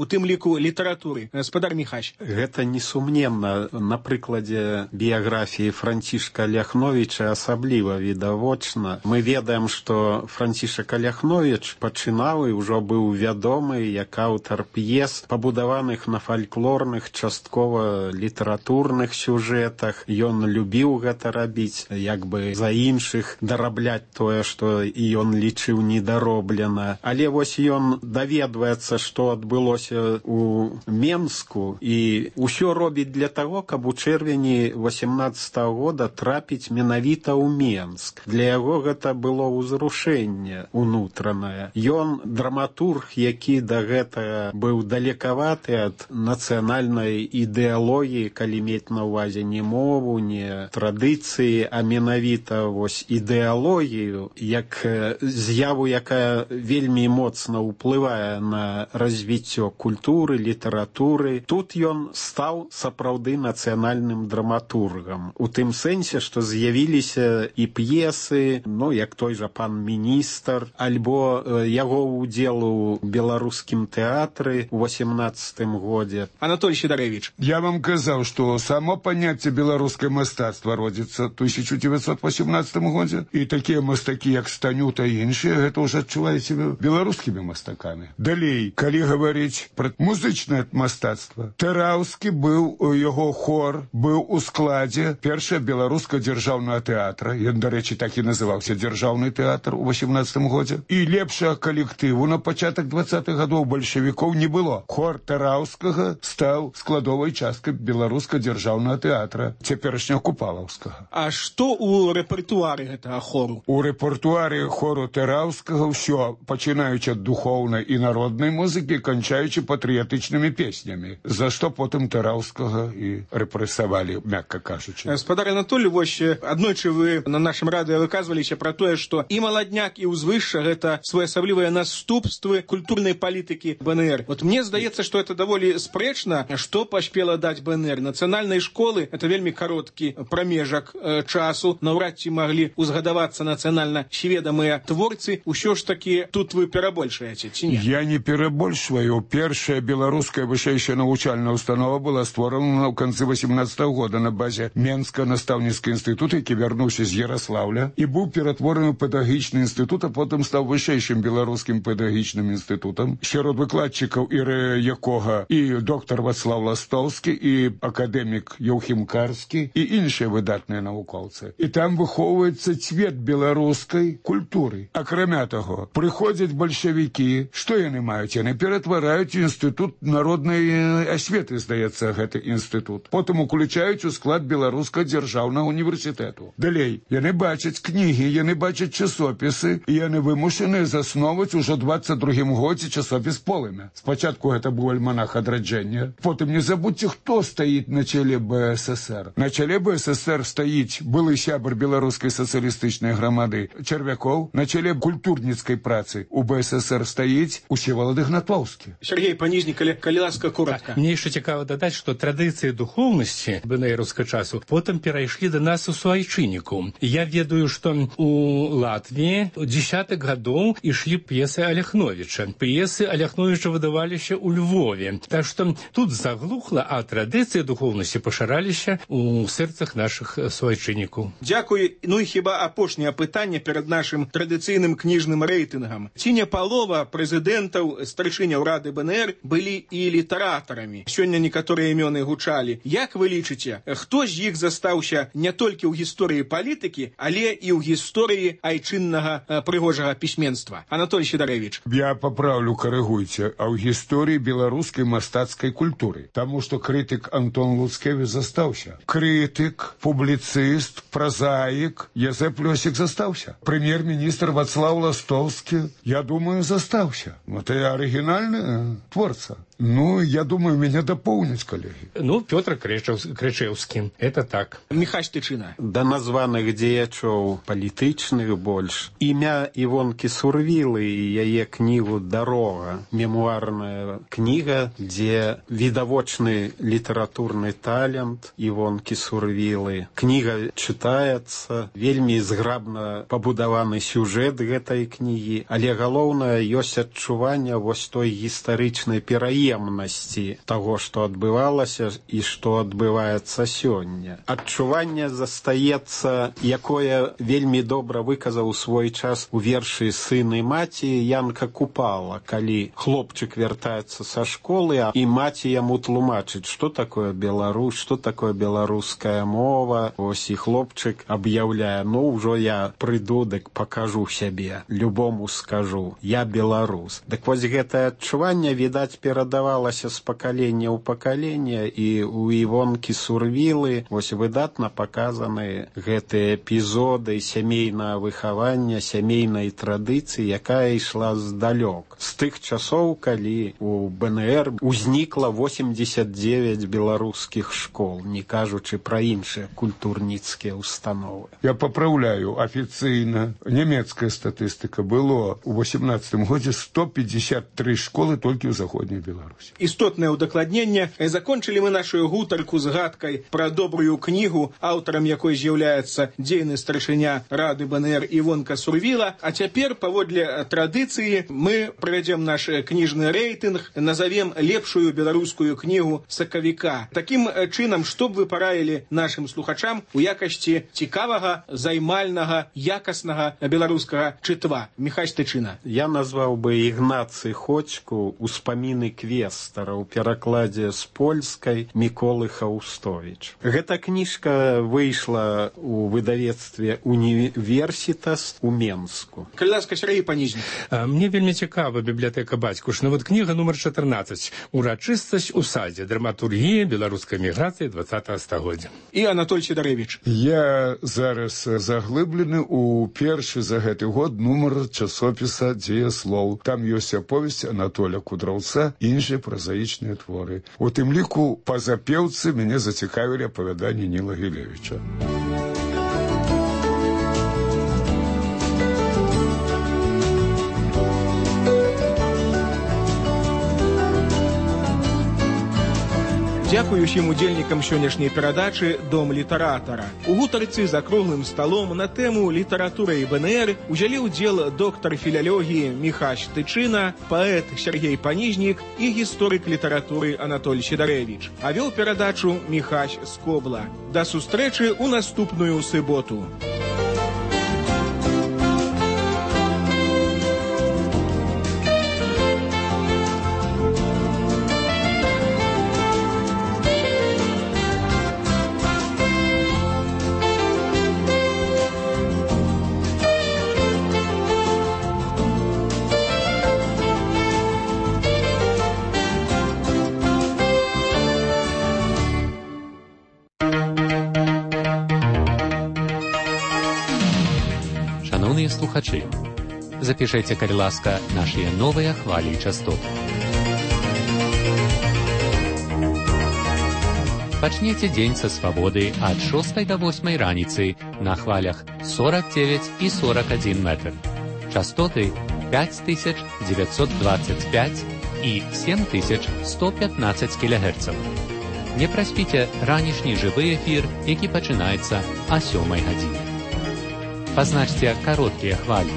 Speaker 4: у тым ліку літаратуры. Гаспадар Міхась.
Speaker 5: Гэта несумненна. На прыкладзе біяграфіі Францішка Ляхновіча асабліва відавочна. Мы ведаем, што Францішак Ляхновіч пачынаў і ўжо быў вядомы як аўтар п'ес, пабудаваных на фальклорных, часткова літаратурных сюжэтах. Ён любіў гэта рабіць, як бы за іншых дарабляць тое, што ён лічыў недароблена. Але вось ён даведваецца, што адбылося ў Менску, і ўсё робіць для таго, каб у чэрвені восемнаццатага года трапіць менавіта ў Менск. Для яго гэта было ўзрушэнне унутранае. Ён драматург, які да гэтага быў далекаваты ад нацыянальнай ідэалогіі, калі мець на ўвазе не мову, не традыцыі, а менавіта вось ідэалогію, як з'яву, якая вельмі моцна ўплывае на развіццё культуры, літаратуры. Тут ён стаў сапраўды нацыянальным драматургам. У тым сэнсе, што з'явіліся і п'есы, ну, як той жа пан міністр, альбо яго ўдзел у беларускім тэатры ў восемнаццатым годзе.
Speaker 4: Анатолий Сидорович.
Speaker 7: Я вам казаў, што само паняцце беларускае мастацтва родзіцца ў тысяча девятьсот восемнадцатым годзе, і такія мастакі, як Станюта і іншыя, гэта ўжо адчуваюць сябе беларускімі мастакамі. Далей, калі гаварыць пра музычнае мастацтва, Тараўскі быў, яго хор быў у складзе першага беларускага дзяржаўнага тэатра. Ён, дарэчы, так і называўся дзяржаўны тэатр у восемнаццатым годзе. І лепшага калектыву на пачатак двадцатых гадоў бальшавікоў не было. Хор Тараўскага стаў складовай часткай беларускага дзяржаўнага тэатра, цяперашняга Купалаўскага.
Speaker 4: А што ў рэпертуары гэтага хору?
Speaker 7: У рэпертуары хору Тараўскага ўсё, пачынаючы ад духоўнай і народнай музыкі, канчаючы патрыятычнымі песнямі, за што потым Тараўскага і рэпрэсавалі, мякка кажучы.
Speaker 4: Гаспадар Анатолий, вось аднойчы вы на нашым радыё выказваліся пра тое, што і маладняк, і ўзвышша гэта своеасаблівыя наступствы культурнай палітыкі БНР. Вот мне здаецца, што это даволі спрэчна, што паспела даць БНР. Нацыянальнай школы это вельмі кароткі прамежак э, часу, наўрад ці маглі узгадавацца нацыянальна сведамыя творцы. Усё ж такі тут вы перабольшаеце, ці не?
Speaker 7: Я не перабольшваю. Першая беларуская вышэйшая навучальная установа была створана ў канцы восемнаццатага года на базе Менска настаўніцкі інстытут, які вярнуўся з Ярослаўля і быў ператвораны ў педагагічны інстытут, а потым стаў вышэйшым беларускім педагагічным інстытутам. Сярод выкладчыкаў і якога і доктар Вацлаў Ластоўскі, і акадэмік Яўхім Карскі, і іншыя выдатныя навукоўцы. І там выхоўваецца цвет беларускай культуры. Акрамя таго, прыходзяць бальшавікі, што яны маюць? Яны ператвараюць інстытут народнай асветы, здаецца, гэты інстытут. Потым уключаюць у склад беларускага дзяржаўнага універсітэту. Далей, яны бачаць кнігі, яны бачаць часопісы, і яны вымушаны засноваць ужо двадцать другім годзе часопіс «Полымя». Спачатку гэта быў альманах адраджэння. Потым не забудьце, хто стаіць на чале БССР. На чале БССР стаіць былы сябар беларускай сацыялістычнай грамады Чарвякоў, на чале культурніцкай працы у БССР стаіць Усевалад Ігнатоўскі.
Speaker 4: Сергей Панізник, калі ласка, коротка.
Speaker 8: Мне яшчэ цікава дадаць, што традыцыі духоўнасці БНРаўскага часу потым перайшлі да нас у суайчынніку. Я ведаю, што у Латвіі у дзесятых гадоў ішлі п'есы Аляхновіча. П'есы Аляхновіча выдаваліся ў Львове. Так што тут заглухла, а традыцыі духоўнасці пашыраліся у сэрцах нашых суайчыннікаў.
Speaker 4: Дзякуй. Ну і хіба апошняе пытанне перад нашым традыцыйным кніжным рэйтынгам. Ці не палова прэзідэнтаў, старшыняў Рады БНР былі і літаратарамі? Сёння некаторыя імёны гучалі. Як вы лічыце, хто з іх застаўся не толькі ў гісторыі палітыкі, але і ў гісторыі айчыннага прыгожага пісьменства? Анатолий Сидорович.
Speaker 7: Я паправлю, карыгуйце, а ў гісторыі беларускай мастацкай культуры. Таму што крытык Антон Луцкевіч застаўся. Крытык, публіцыст, празаік Язэп Лёсік застаўся. Прэм'ер-міністр Вацлаў Ластоўскі, я думаю, застаўся. Вот я арыгінальны творца. Ну, я думаю, меня дополнить, коллеги.
Speaker 8: Ну, Петр Крычевский. Это так.
Speaker 4: Михась Тычина.
Speaker 5: Да названых дзеячоў палітычных больш. Імя Івонкі Сурвілы і яе кнігу «Дарога». Мемуарная кніга, дзе відавочны літаратурны талент Івонкі Сурвілы. Кніга чытаецца, вельмі зграбна пабудаваны сюжэт гэтай кнігі, але галоўнае ёсць адчуванне вось той гістарычнай пераемнасці прыемнасці таго, што адбывалася і што адбываецца сёння. Адчуванне застаецца, якое вельмі добра выказаў свой час у вершы «Сын і маці» Янка Купала, калі хлопчык вяртаецца са школы, і маці яму тлумачыць, што такое Беларусь, што такое беларуская мова. Ось і хлопчык аб'яўляе: ну, ўжо я прыйду, дык пакажу сябе, любому скажу, я беларус. Дык вось гэтае адчуванне, відаць, перадавалася з пакалення ў пакаленне, і у Івонкі Сурвілы вось выдатна паказаны гэтыя эпізоды сямейнага выхавання, сямейнай традыцыі, якая ішла здалёк. З тых часоў, калі у БНР узнікла восемьдесят девять беларускіх школ, не кажучы пра іншыя культурніцкія установы.
Speaker 7: Я поправляю, офіцыйна нямецкая статыстыка было у восемнадцатым годзе сто пятьдесят три школы толькі ў заходняй Беларусі.
Speaker 4: Істотнае ўдакладненне. Закончылі мы нашу гутарку згадкай пра добрую кнігу, аўтарам якой з'яўляецца дзейны старшыня Рады БНР Івонка Сурвіла. А цяпер, паводле традыцыі, мы правядзем наш кніжны рэйтынг, назовем лепшую беларускую кнігу сакавіка. Такім чынам, што б вы параілі нашым слухачам у якасці цікавага, займальнага, якаснага беларускага чытва? Міхась Тычына.
Speaker 5: Я назваў бы Ігнацый Ходзьку «Успаміны квестара» у перакладзе з польскай Міколы Хаустовіч. Гэта кніжка выйшла у выдавецтве «Універсітас» у Менску.
Speaker 4: Калі ласка, Сергей Панізник.
Speaker 8: Мне вельмі цікава бібліятэка бацькушна. Вот кніга нумар чатырнаццаць. «Урачыстасць у садзе. Драматургія беларускай міграцыі двадцатага стагоддзя».
Speaker 4: І Анатоль Сідарэвіч.
Speaker 7: Я зараз заглыблены ў першы за гэты год нумар часопіса «Дзеяслоў». Там ёсць аповесць Анатоля Кудраўца і іншыя празаічныя творы. У тым ліку па запеўцы мяне зацікавілі апавяданні Ніла Гілевіча.
Speaker 4: Дзякую ўсім удзельнікам сённяшняй перадачы «Дом літаратара». У гутарцы за круглым сталом на тэму літаратура і БНР узялі ўдзел доктар філялогіі Міхась Тычына, паэт Сергей Панізнік і гісторык літаратуры Анатоль Сідарэвіч. А вёў перадачу Міхась Скобла. Да сустрэчы ў наступную суботу.
Speaker 9: Слухачы, запішайце, калі ласка, нашыя новыя хвалі і частоты. Пачнеце дзень са свабоды ад шостай да восьмай раніцы на хвалях сорок девять і сорок один метр. Частоты пять тысяч девятьсот двадцать пять і семь тысяч сто пятнадцать кілогерцаў. Не праспіце ранішні жывы эфір, які пачынаецца а сёмай гадзіне. Пазначце кароткія хвалі.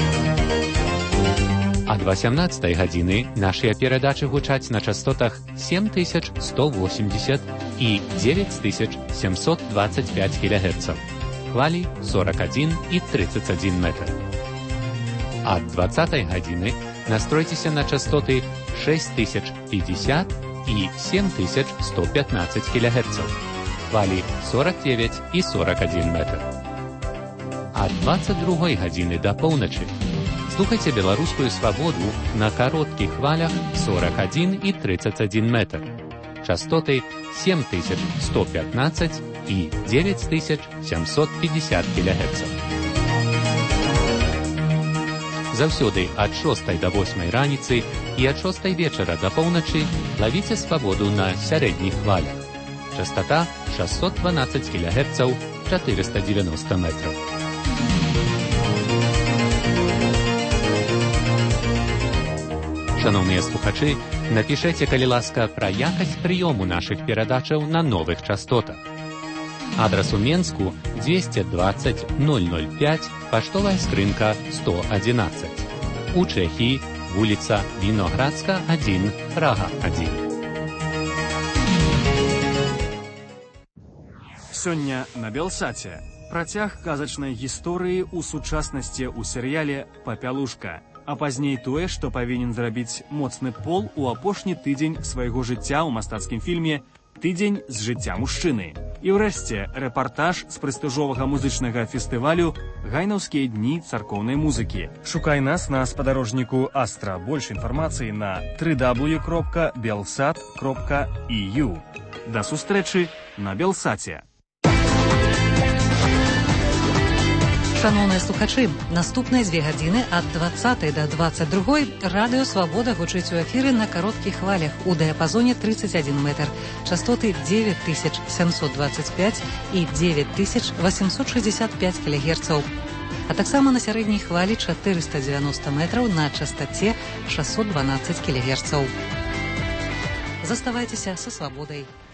Speaker 9: Ад васямнаццатай гадзіны нашыя перадачы гучаць на частотах семь тысяч сто восемьдесят і девять тысяч семьсот двадцать пять кілогерцаў. Хвалі сорок один і тридцать один метр. Ад двадцатай гадзіны настройцеся на частоты шесть тысяч пятьдесят і семь тысяч сто пятнадцать кілогерцаў. Хвалі сорок девять і сорок один метр. Ад двадцать другой гадзіны да поўначы слухайце беларускую свабоду на кароткіх хвалях сорок один і тридцать один метр. Частоты семь тысяч сто пятнадцать і девять тысяч семьсот пятьдесят кілогерцаў. Заўсёды ад шостай да восьмай раніцы і ад шостай вечара да поўначы лавіце свабоду на сярэдніх хвалях. Частота шестьсот двенадцать кілогерцаў, четыреста девяносто метров. Шановныя слухачы, напішэце, калі ласка, пра якасць прыёму нашых перадачаў на новых частотах. Адрас у Менску двести двадцать ноль ноль пять, паштовая скрынка сто одиннадцать. У Чэхіі вуліца Віноградска, адзін, Прага, адзін.
Speaker 11: Сёння на Белсаце працяг казачнай гісторыі ў сучаснасці ў серыяле «Папялушка», а пазней тое, што павінен зрабіць моцны пол у апошні тыдзень свайго жыцця ў мастацкім фільме «Тыдзень з жыцця мужчыны». І ўрэшце рэпартаж з прэстыжовага музычнага фестывалю «Гайнаўскія дні царкоўнай музыкі». Шукай нас на спадарожніку Астра. Больш інфармацыі на дабл ю дабл ю дабл ю кропка белсат кропка і ю. Да сустрэчы на Белсаце.
Speaker 1: Шановныя слухачы, наступныя дзве гадзіны ад дваццатай да дваццаць другой радыё «Свабода» гучыць у эфіры на кароткіх хвалях у дыяпазоне тридцать один метр, частоты девять тысяч семьсот двадцать пять і девять тысяч восемьсот шестьдесят пять кілогерцаў, а таксама на сярэдняй хвалі четыреста девяносто метраў на частоце шестьсот двенадцать кілогерцаў. Заставайцеся са «Свабодай».